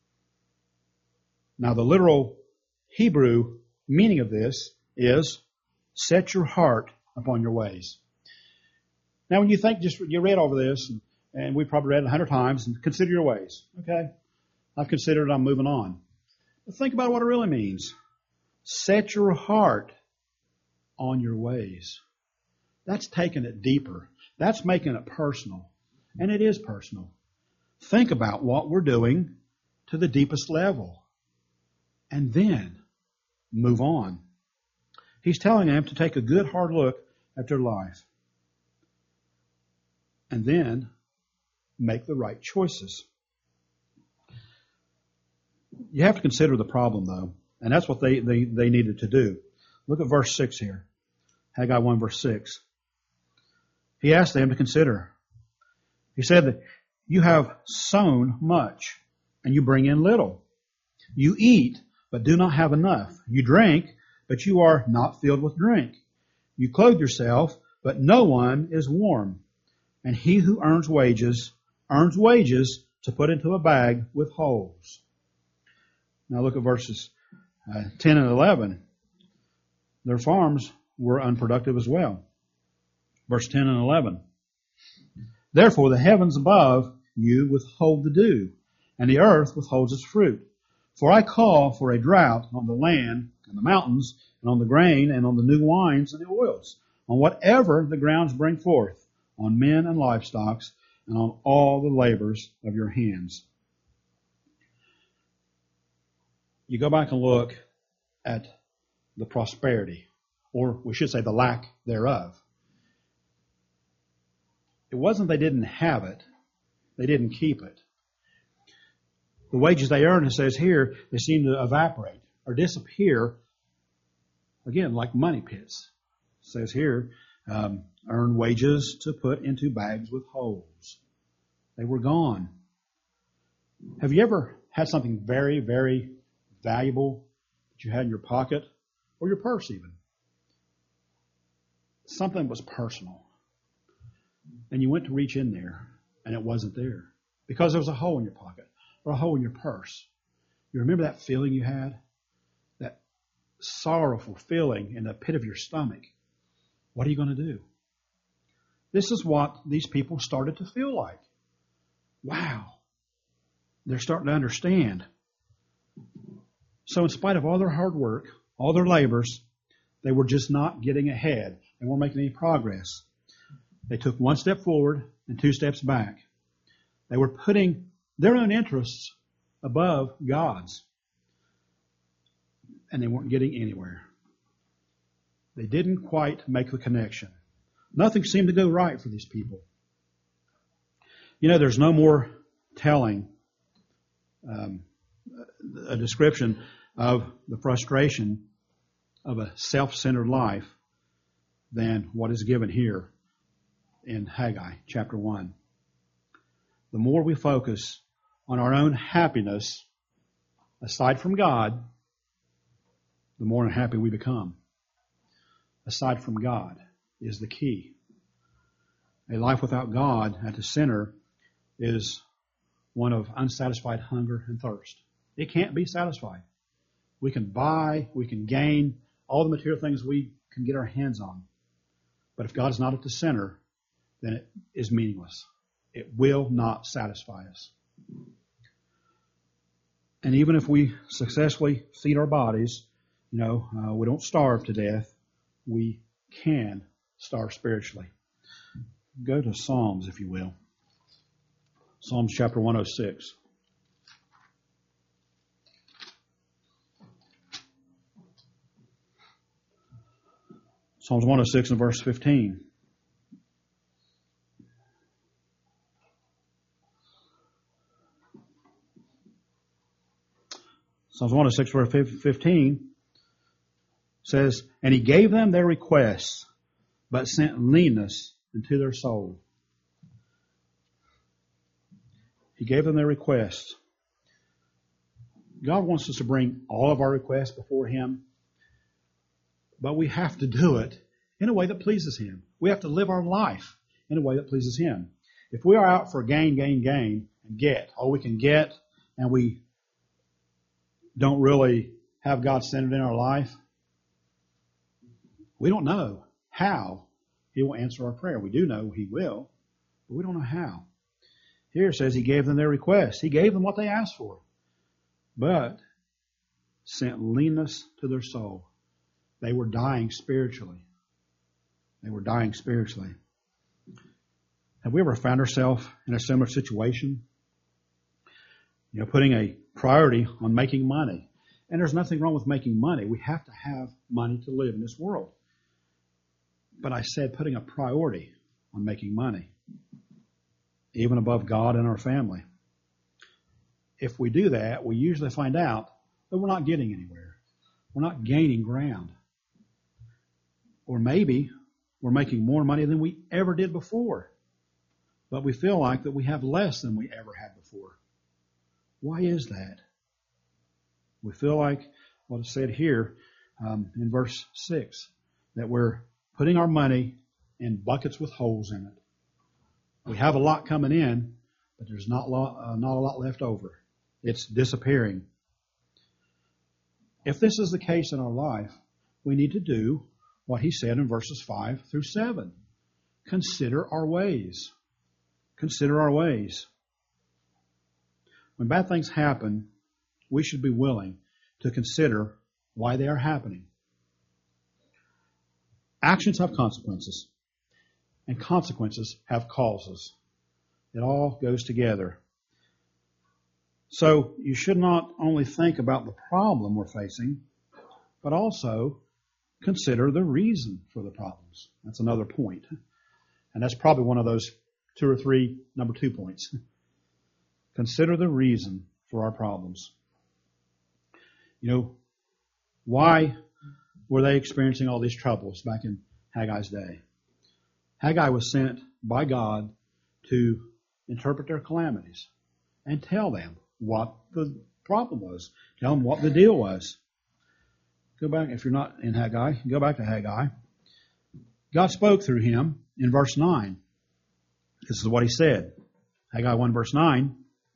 Now, the literal Hebrew meaning of this is set your heart upon your ways. Now, when you think, just you read over this, and, and we probably read it a hundred times, and consider your ways. Okay, I've considered it, I'm moving on. But think about what it really means. Set your heart on your ways. That's taking it deeper. That's making it personal. And it is personal. Think about what we're doing to the deepest level. And then move on. He's telling them to take a good hard look at their life. And then make the right choices. You have to consider the problem, though. And that's what they, they, they needed to do. Look at verse six here. Haggai one, verse six. He asked them to consider. He said that you have sown much, and you bring in little. You eat, but do not have enough. You drink, but you are not filled with drink. You clothe yourself, but no one is warm. And he who earns wages, earns wages to put into a bag with holes. Now look at verses uh, ten and eleven. Their farms were unproductive as well. Verse ten and eleven. Therefore the heavens above you withhold the dew, and the earth withholds its fruit. For I call for a drought on the land and the mountains, and on the grain, and on the new wines and the oils, on whatever the grounds bring forth, on men and livestock, and on all the labors of your hands. You go back and look at the prosperity, or we should say the lack thereof. It wasn't they didn't have it, they didn't keep it. The wages they earned, it says here, they seem to evaporate or disappear, again, like money pits. It says here, um, earn wages to put into bags with holes. They were gone. Have you ever had something very, very valuable that you had in your pocket or your purse even? Something was personal. And you went to reach in there and it wasn't there because there was a hole in your pocket or a hole in your purse. You remember that feeling you had? That sorrowful feeling in the pit of your stomach. What are you going to do? This is what these people started to feel like. Wow. They're starting to understand. So in spite of all their hard work, all their labors, they were just not getting ahead. They weren't making any progress. They took one step forward and two steps back. They were putting their own interests above God's. And they weren't getting anywhere. They didn't quite make the connection. Nothing seemed to go right for these people. You know, there's no more telling um, a description of the frustration of a self-centered life than what is given here in Haggai chapter one. The more we focus on our own happiness aside from God, the more unhappy we become. Aside from God is the key. A life without God at the center is one of unsatisfied hunger and thirst. It can't be satisfied. We can buy, we can gain all the material things we can get our hands on. But if God is not at the center, then it is meaningless. It will not satisfy us. And even if we successfully feed our bodies, you know, uh, we don't starve to death. We can starve spiritually. Go to Psalms, if you will. Psalms chapter one oh six. Psalms one oh six and verse fifteen. Psalms one oh six verse fifteen says, "And he gave them their requests, but sent leanness into their soul." He gave them their requests. God wants us to bring all of our requests before Him, but we have to do it in a way that pleases Him. We have to live our life in a way that pleases Him. If we are out for gain, gain, gain, and get all we can get, and we don't really have God centered in our life, we don't know how He will answer our prayer. We do know He will, but we don't know how. Here it says He gave them their requests. He gave them what they asked for, but sent leanness to their soul. They were dying spiritually. They were dying spiritually. Have we ever found ourselves in a similar situation? You know, putting a priority on making money. And there's nothing wrong with making money. We have to have money to live in this world. But I said putting a priority on making money, even above God and our family. If we do that, we usually find out that we're not getting anywhere. We're not gaining ground. Or maybe we're making more money than we ever did before, but we feel like that we have less than we ever had before. Why is that? We feel like what is said here um, in verse six, that we're putting our money in buckets with holes in it. We have a lot coming in, but there's not, lo- uh, not a lot left over. It's disappearing. If this is the case in our life, we need to do what he said in verses five through seven. Consider our ways. Consider our ways. When bad things happen, we should be willing to consider why they are happening. Actions have consequences, and consequences have causes. It all goes together. So you should not only think about the problem we're facing, but also consider the reason for the problems. That's another point. And that's probably one of those two or three number two points. Consider the reason for our problems. You know, why were they experiencing all these troubles back in Haggai's day? Haggai was sent by God to interpret their calamities and tell them what the problem was. Tell them what the deal was. Go back, if you're not in Haggai, go back to Haggai. God spoke through him in verse nine. This is what he said. Haggai one verse nine.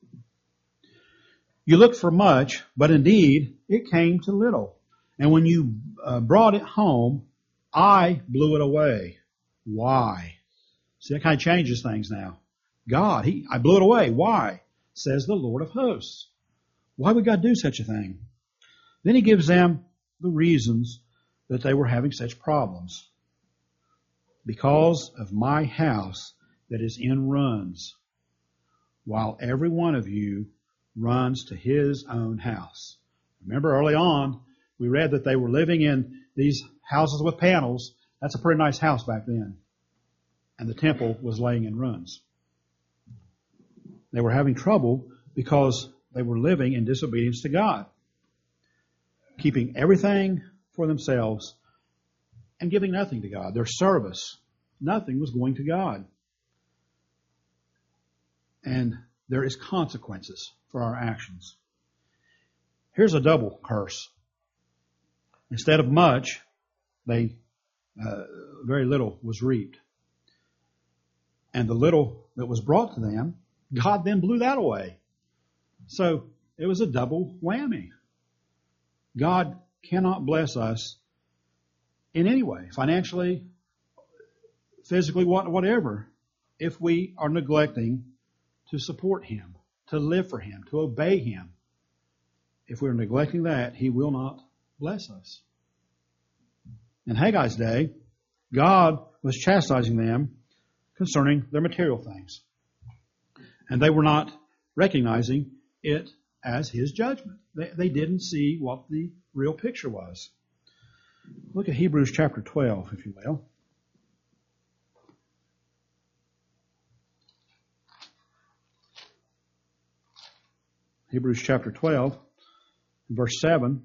You looked for much, but indeed it came to little. And when you uh, brought it home, I blew it away. Why? See, that kind of changes things now. God, he, I blew it away. Why? Says the Lord of hosts. Why would God do such a thing? Then he gives them the reasons that they were having such problems. Because of my house that is in ruins, while every one of you runs to his own house. Remember early on, we read that they were living in these houses with panels. That's a pretty nice house back then. And the temple was laying in ruins. They were having trouble because they were living in disobedience to God, keeping everything for themselves and giving nothing to God. Their service, nothing was going to God. And there is consequences for our actions. Here's a double curse. Instead of much, they uh, very little was reaped. And the little that was brought to them, God then blew that away. So it was a double whammy. God cannot bless us in any way, financially, physically, whatever, if we are neglecting to support Him, to live for Him, to obey Him. If we're neglecting that, He will not bless us. In Haggai's day, God was chastising them concerning their material things. And they were not recognizing it as His judgment. They, they didn't see what the real picture was. Look at Hebrews chapter twelve, if you will. Hebrews chapter twelve, verse seven.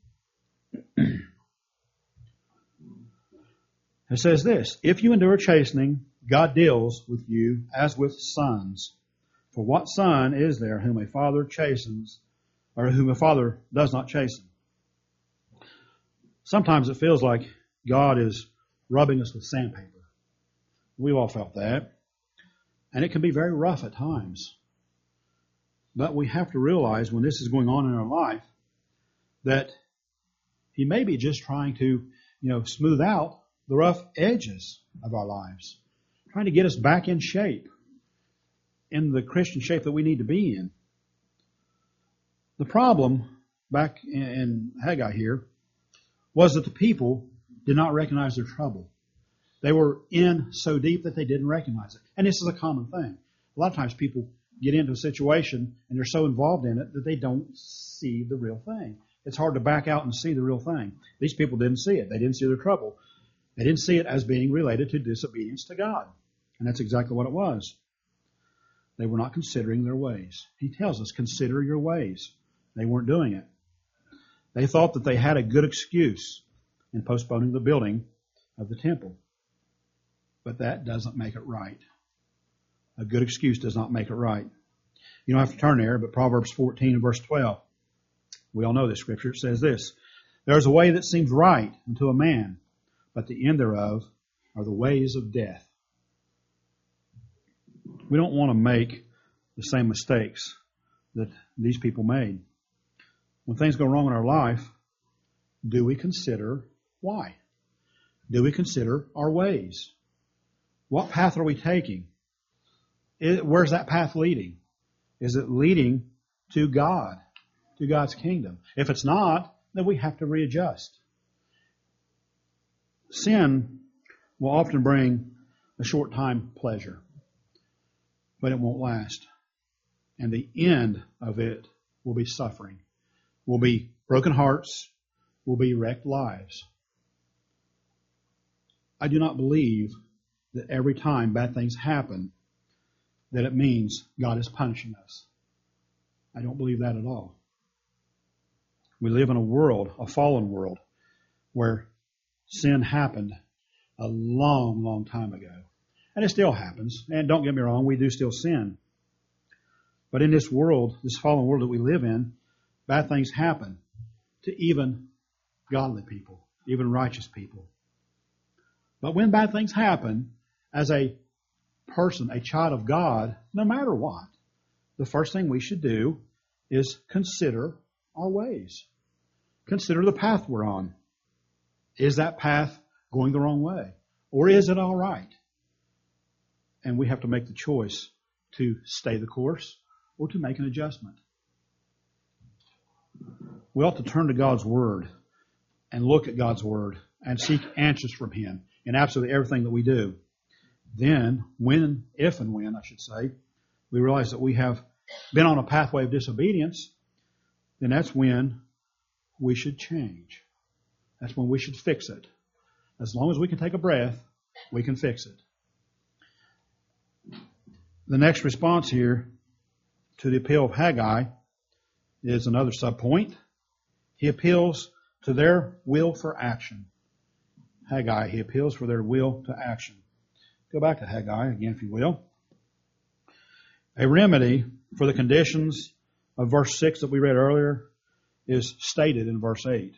It says this, if you endure chastening, God deals with you as with sons. For what son is there whom a father chastens, or whom a father does not chasten? Sometimes it feels like God is rubbing us with sandpaper. We've all felt that. And it can be very rough at times. But we have to realize when this is going on in our life that He may be just trying to, you know, smooth out the rough edges of our lives, trying to get us back in shape, in the Christian shape that we need to be in. The problem back in Haggai here was that the people did not recognize their trouble. They were in so deep that they didn't recognize it. And this is a common thing. A lot of times people get into a situation and they're so involved in it that they don't see the real thing. It's hard to back out and see the real thing. These people didn't see it. They didn't see their trouble. They didn't see it as being related to disobedience to God. And that's exactly what it was. They were not considering their ways. He tells us, consider your ways. They weren't doing it. They thought that they had a good excuse in postponing the building of the temple. But that doesn't make it right. A good excuse does not make it right. You don't have to turn there, but Proverbs fourteen and verse twelve. We all know this scripture. It says this, there is a way that seems right unto a man, but the end thereof are the ways of death. We don't want to make the same mistakes that these people made. When things go wrong in our life, do we consider why? Do we consider our ways? What path are we taking? Where's that path leading? Is it leading to God, to God's kingdom? If it's not, then we have to readjust. Sin will often bring a short time pleasure, but it won't last. And the end of it will be suffering, will be broken hearts, will be wrecked lives. I do not believe that every time bad things happen, that it means God is punishing us. I don't believe that at all. We live in a world, a fallen world, where sin happened a long, long time ago. And it still happens. And don't get me wrong, we do still sin. But in this world, this fallen world that we live in, bad things happen to even godly people, even righteous people. But when bad things happen, as a person, a child of God, no matter what, the first thing we should do is consider our ways. Consider the path we're on. Is that path going the wrong way? Or is it all right? And we have to make the choice to stay the course or to make an adjustment. We ought to turn to God's Word and look at God's Word and seek answers from Him in absolutely everything that we do. Then, when, if and when, I should say, we realize that we have been on a pathway of disobedience, then that's when we should change. That's when we should fix it. As long as we can take a breath, we can fix it. The next response here to the appeal of Haggai is another subpoint. He appeals to their will for action. Haggai, he appeals for their will to action. Go back to Haggai again, if you will. A remedy for the conditions of verse six that we read earlier is stated in verse eight.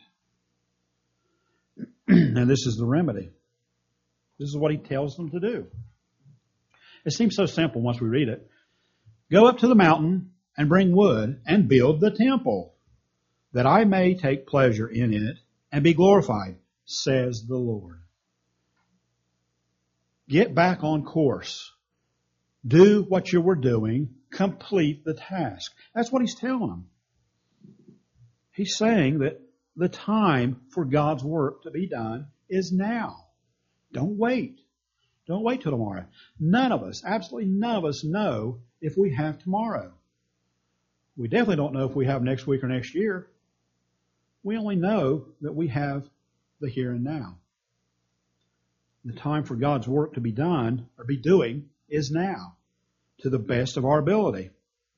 And this is the remedy. This is what he tells them to do. It seems so simple once we read it. Go up to the mountain and bring wood and build the temple, that I may take pleasure in it and be glorified, says the Lord. Get back on course. Do what you were doing. Complete the task. That's what he's telling them. He's saying that the time for God's work to be done is now. Don't wait. Don't wait till tomorrow. None of us, absolutely none of us know if we have tomorrow. We definitely don't know if we have next week or next year. We only know that we have the here and now. The time for God's work to be done or be doing is now, to the best of our ability.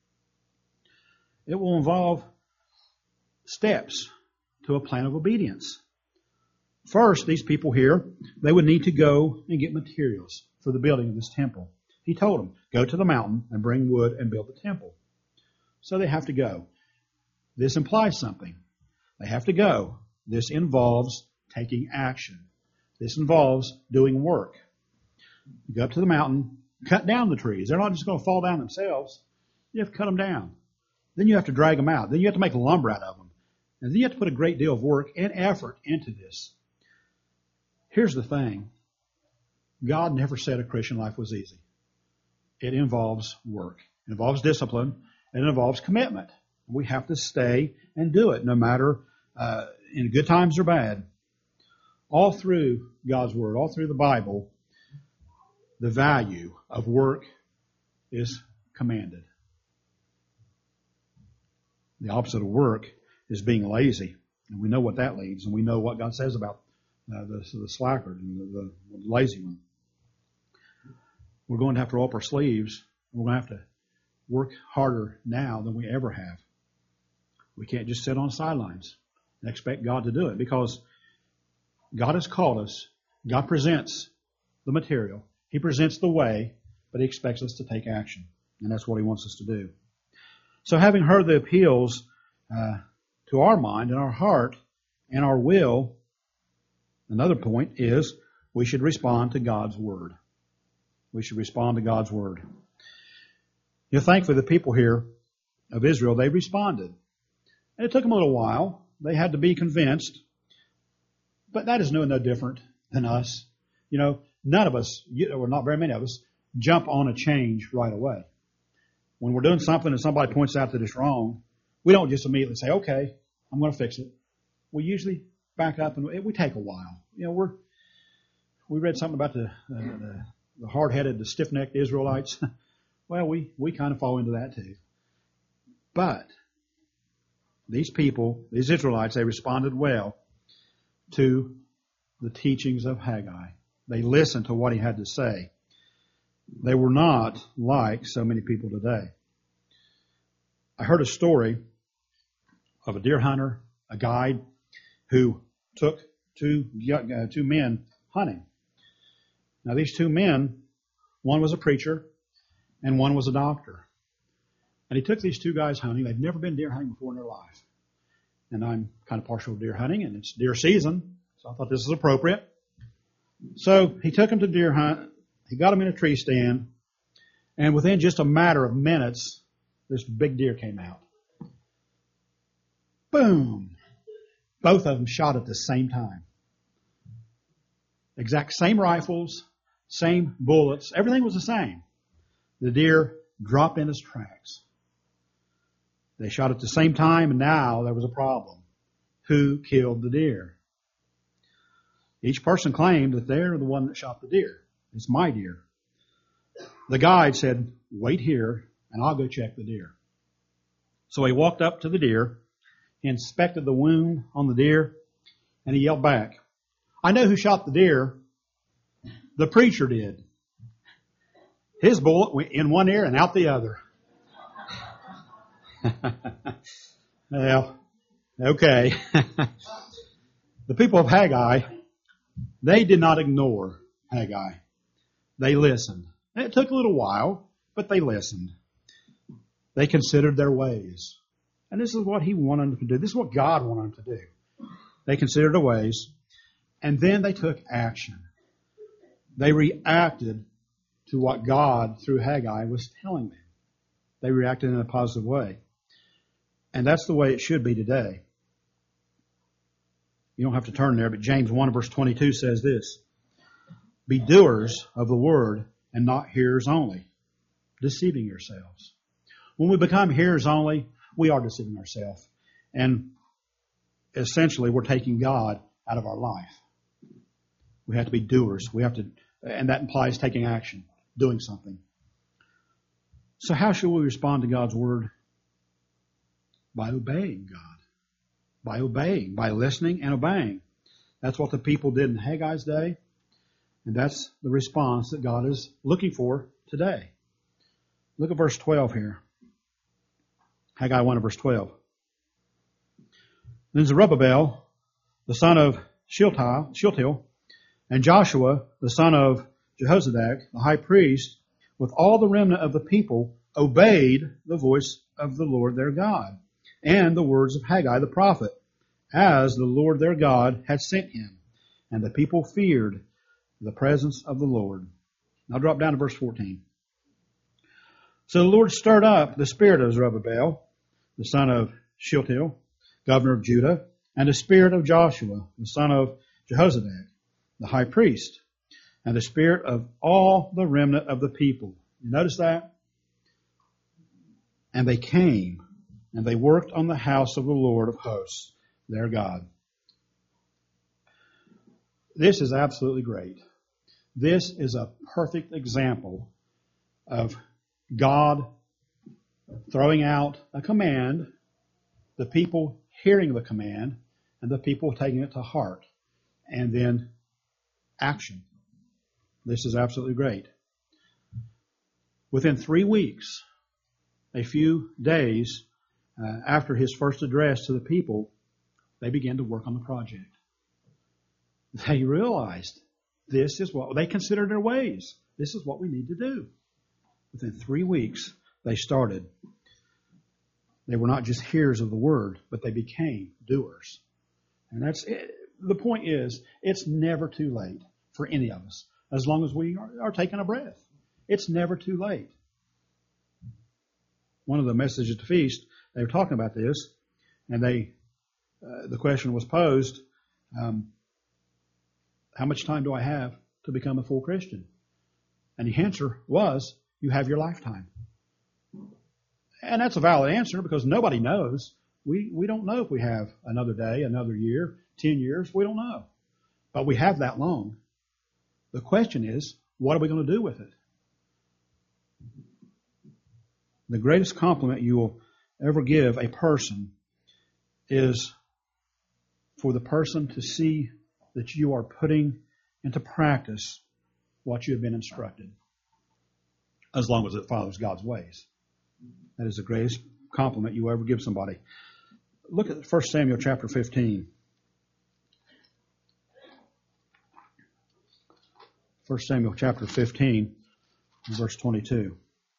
It will involve steps to a plan of obedience. First, these people here, they would need to go and get materials for the building of this temple. He told them, go to the mountain and bring wood and build the temple. So they have to go. This implies something. They have to go. This involves taking action. This involves doing work. You go up to the mountain, cut down the trees. They're not just going to fall down themselves. You have to cut them down. Then you have to drag them out. Then you have to make lumber out of them. And then you have to put a great deal of work and effort into this. Here's the thing. God never said a Christian life was easy. It involves work. It involves discipline. And it involves commitment. We have to stay and do it, no matter uh, in good times or bad. All through God's Word, all through the Bible, the value of work is commanded. The opposite of work is being lazy. And we know what that leads. And we know what God says about uh, the, the slacker and the, the, the lazy one. We're going to have to roll up our sleeves. We're going to have to work harder now than we ever have. We can't just sit on the sidelines and expect God to do it, because God has called us. God presents the material. He presents the way, but He expects us to take action. And that's what He wants us to do. So having heard the appeals uh, to our mind and our heart and our will, another point is we should respond to God's Word. We should respond to God's Word. You know, thankfully, the people here of Israel, they responded. And it took them a little while. They had to be convinced. But that is no, no different than us. You know, none of us, or not very many of us, jump on a change right away. When we're doing something and somebody points out that it's wrong, we don't just immediately say, okay, I'm going to fix it. We usually back up, and we take a while. You know, we're we read something about the, uh, the, the hard-headed, the stiff-necked Israelites. Well, we, we kind of fall into that too. But these people, these Israelites, they responded well to the teachings of Haggai. They listened to what he had to say. They were not like so many people today. I heard a story of a deer hunter, a guide, who took two, uh, two men hunting. Now, these two men, one was a preacher and one was a doctor. And he took these two guys hunting. They'd never been deer hunting before in their life. And I'm kind of partial to deer hunting, and it's deer season, so I thought this is appropriate. So he took them to deer hunt. He got them in a tree stand, and within just a matter of minutes, this big deer came out. Boom! Both of them shot at the same time. Exact same rifles, same bullets, everything was the same. The deer dropped in his tracks. They shot at the same time, and now there was a problem. Who killed the deer? Each person claimed that they're the one that shot the deer. It's my deer. The guide said, wait here, and I'll go check the deer. So he walked up to the deer, he inspected the wound on the deer, and he yelled back, I know who shot the deer. The preacher did. His bullet went in one ear and out the other. Well, okay. The people of Haggai, they did not ignore Haggai. They listened. It took a little while, but they listened. They considered their ways. And this is what he wanted them to do. This is what God wanted them to do. They considered their ways, and then they took action. They reacted to what God, through Haggai, was telling them. They reacted in a positive way. And that's the way it should be today. You don't have to turn there, but James one verse twenty-two says this: be doers of the word and not hearers only, deceiving yourselves. When we become hearers only, we are deceiving ourselves. And essentially, we're taking God out of our life. We have to be doers. We have to, and that implies taking action, doing something. So how should we respond to God's word? By obeying God. By obeying, by listening and obeying. That's what the people did in Haggai's day. And that's the response that God is looking for today. Look at verse twelve here. Haggai one verse twelve. Then Zerubbabel, the son of Shealtiel, Shealtiel, and Joshua, the son of Jehozadak, the high priest, with all the remnant of the people, obeyed the voice of the Lord their God and the words of Haggai the prophet, as the Lord their God had sent him. And the people feared the presence of the Lord. I'll drop down to verse fourteen. So the Lord stirred up the spirit of Zerubbabel, the son of Shealtiel, governor of Judah, and the spirit of Joshua, the son of Jehozadak, the high priest, and the spirit of all the remnant of the people. You notice that? And they came, and they worked on the house of the Lord of hosts, their God. This is absolutely great. This is a perfect example of God throwing out a command, the people hearing the command, and the people taking it to heart, and then action. This is absolutely great. Within three weeks, a few days uh, after his first address to the people, they began to work on the project. They realized this is what they considered their ways. This is what we need to do. Within three weeks, they started. They were not just hearers of the word, but they became doers. And that's it. The point is, it's never too late for any of us, as long as we are, are taking a breath. It's never too late. One of the messages at the feast, they were talking about this, and they, uh, the question was posed, um, how much time do I have to become a full Christian? And the answer was, you have your lifetime. And that's a valid answer because nobody knows. We we don't know if we have another day, another year, ten years. We don't know. But we have that long. The question is, what are we going to do with it? The greatest compliment you will ever give a person is for the person to see that you are putting into practice what you have been instructed, as long as it follows God's ways. That is the greatest compliment you will ever give somebody. Look at First Samuel chapter fifteen. First Samuel chapter fifteen, verse twenty-two.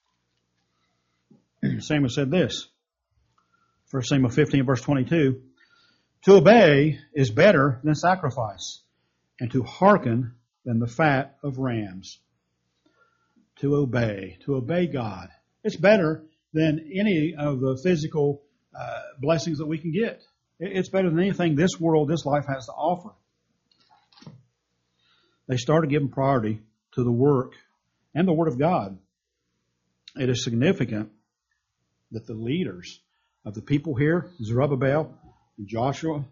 Samuel said this. First Samuel fifteen, verse twenty-two. To obey is better than sacrifice, and to hearken than the fat of rams. To obey, to obey God. It's better than any of the physical uh, blessings that we can get. It's better than anything this world, this life has to offer. They started giving priority to the work and the Word of God. It is significant that the leaders of the people here, Zerubbabel and Joshua,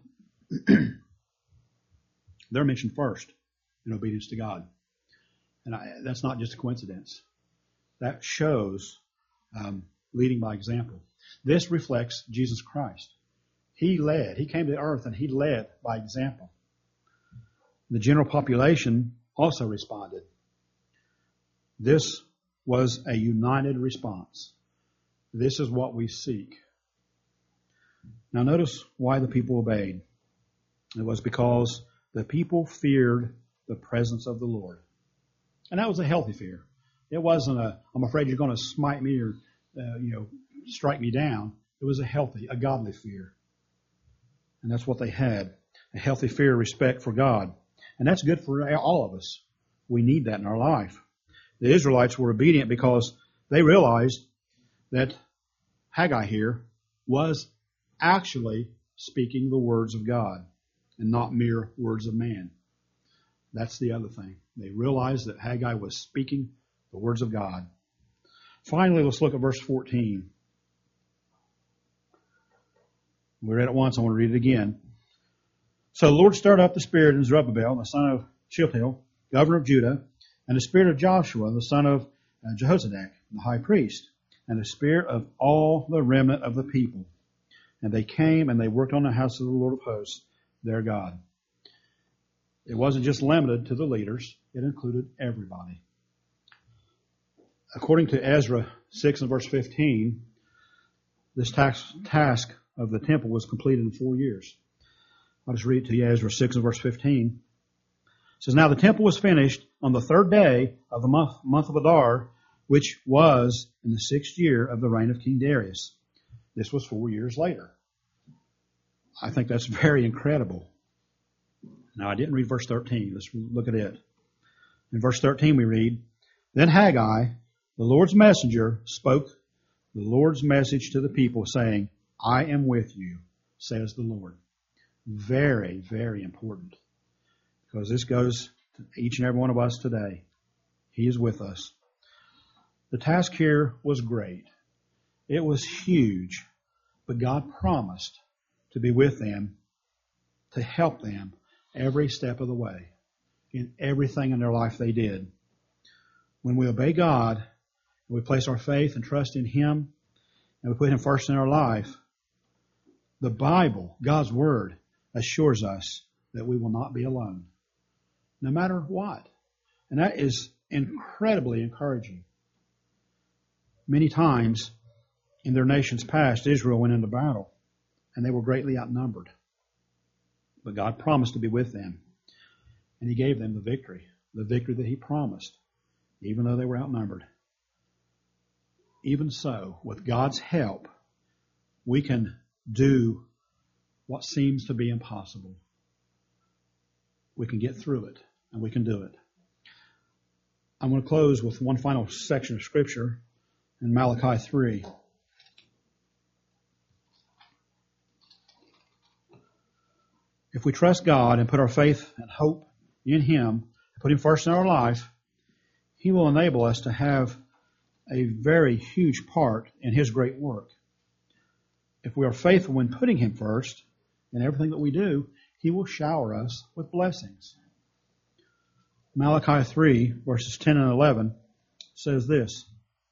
they're mentioned first in obedience to God. And I, that's not just a coincidence. That shows um, leading by example. This reflects Jesus Christ. He led. He came to the earth and he led by example. The general population also responded. This was a united response. This is what we seek. Now notice why the people obeyed. It was because the people feared the presence of the Lord. And that was a healthy fear. It wasn't a, I'm afraid you're going to smite me or, uh, you know, strike me down. It was a healthy, a godly fear. And that's what they had. A healthy fear, respect for God. And that's good for all of us. We need that in our life. The Israelites were obedient because they realized that Haggai here was actually speaking the words of God and not mere words of man. That's the other thing. They realized that Haggai was speaking the words of God. Finally, let's look at verse fourteen. We read it once. I want to read it again. So the Lord stirred up the spirit in Zerubbabel, the son of Shealtiel, governor of Judah, and the spirit of Joshua, the son of Jehozadak, the high priest, and the spirit of all the remnant of the people. And they came and they worked on the house of the Lord of hosts, their God. It wasn't just limited to the leaders. It included everybody. According to Ezra six and verse fifteen, this task, task of the temple was completed in four years. I'll just read it to you, Ezra six and verse fifteen. It says, "Now the temple was finished on the third day of the month, month of Adar, which was in the sixth year of the reign of King Darius." This was four years later. I think that's very incredible. Now, I didn't read verse thirteen. Let's look at it. In verse thirteen we read, "Then Haggai, the Lord's messenger, spoke the Lord's message to the people, saying, I am with you, says the Lord." Very, very important. Because this goes to each and every one of us today. He is with us. The task here was great. It was huge. But God promised to be with them, to help them every step of the way, in everything in their life they did. When we obey God, and we place our faith and trust in Him, and we put Him first in our life, the Bible, God's Word, assures us that we will not be alone, no matter what. And that is incredibly encouraging. Many times in their nation's past, Israel went into battle, and they were greatly outnumbered. But God promised to be with them, and He gave them the victory, the victory that He promised, even though they were outnumbered. Even so, with God's help, we can do what seems to be impossible. We can get through it, and we can do it. I'm going to close with one final section of Scripture in Malachi three. If we trust God and put our faith and hope in Him, put Him first in our life, He will enable us to have a very huge part in His great work. If we are faithful in putting Him first in everything that we do, He will shower us with blessings. Malachi three, verses ten and eleven says this.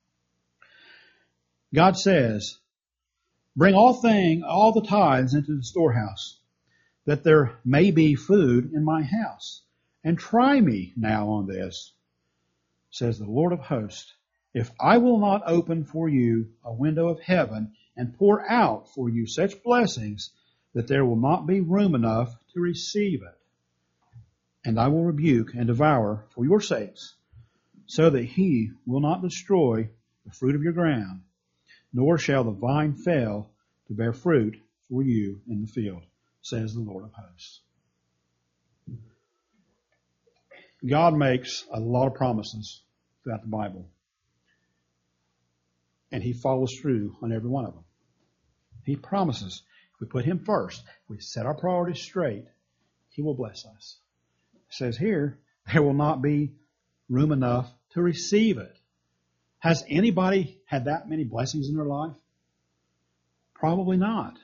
God says, "Bring all thing, all the tithes into the storehouse, that there may be food in my house. And try me now on this, says the Lord of hosts, if I will not open for you a window of heaven and pour out for you such blessings that there will not be room enough to receive it. And I will rebuke and devour for your sakes, so that he will not destroy the fruit of your ground, nor shall the vine fail to bear fruit for you in the field, says the Lord of hosts." God makes a lot of promises throughout the Bible, and He follows through on every one of them. He promises if we put Him first, if we set our priorities straight, He will bless us. It says here, there will not be room enough to receive it. Has anybody had that many blessings in their life? Probably not.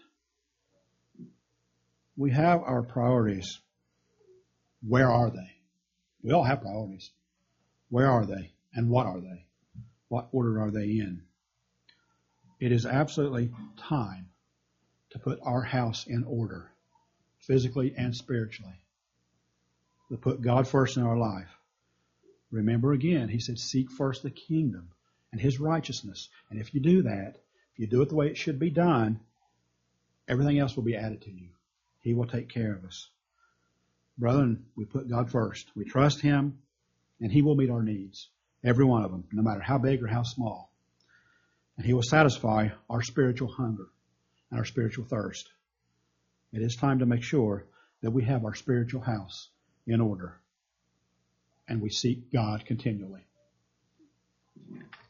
We have our priorities. Where are they? We all have priorities. Where are they? And what are they? What order are they in? It is absolutely time to put our house in order, physically and spiritually. To put God first in our life. Remember again, He said, seek first the kingdom and His righteousness. And if you do that, if you do it the way it should be done, everything else will be added to you. He will take care of us. Brethren, we put God first. We trust Him, and He will meet our needs. Every one of them, no matter how big or how small. And He will satisfy our spiritual hunger and our spiritual thirst. It is time to make sure that we have our spiritual house in order. And we seek God continually.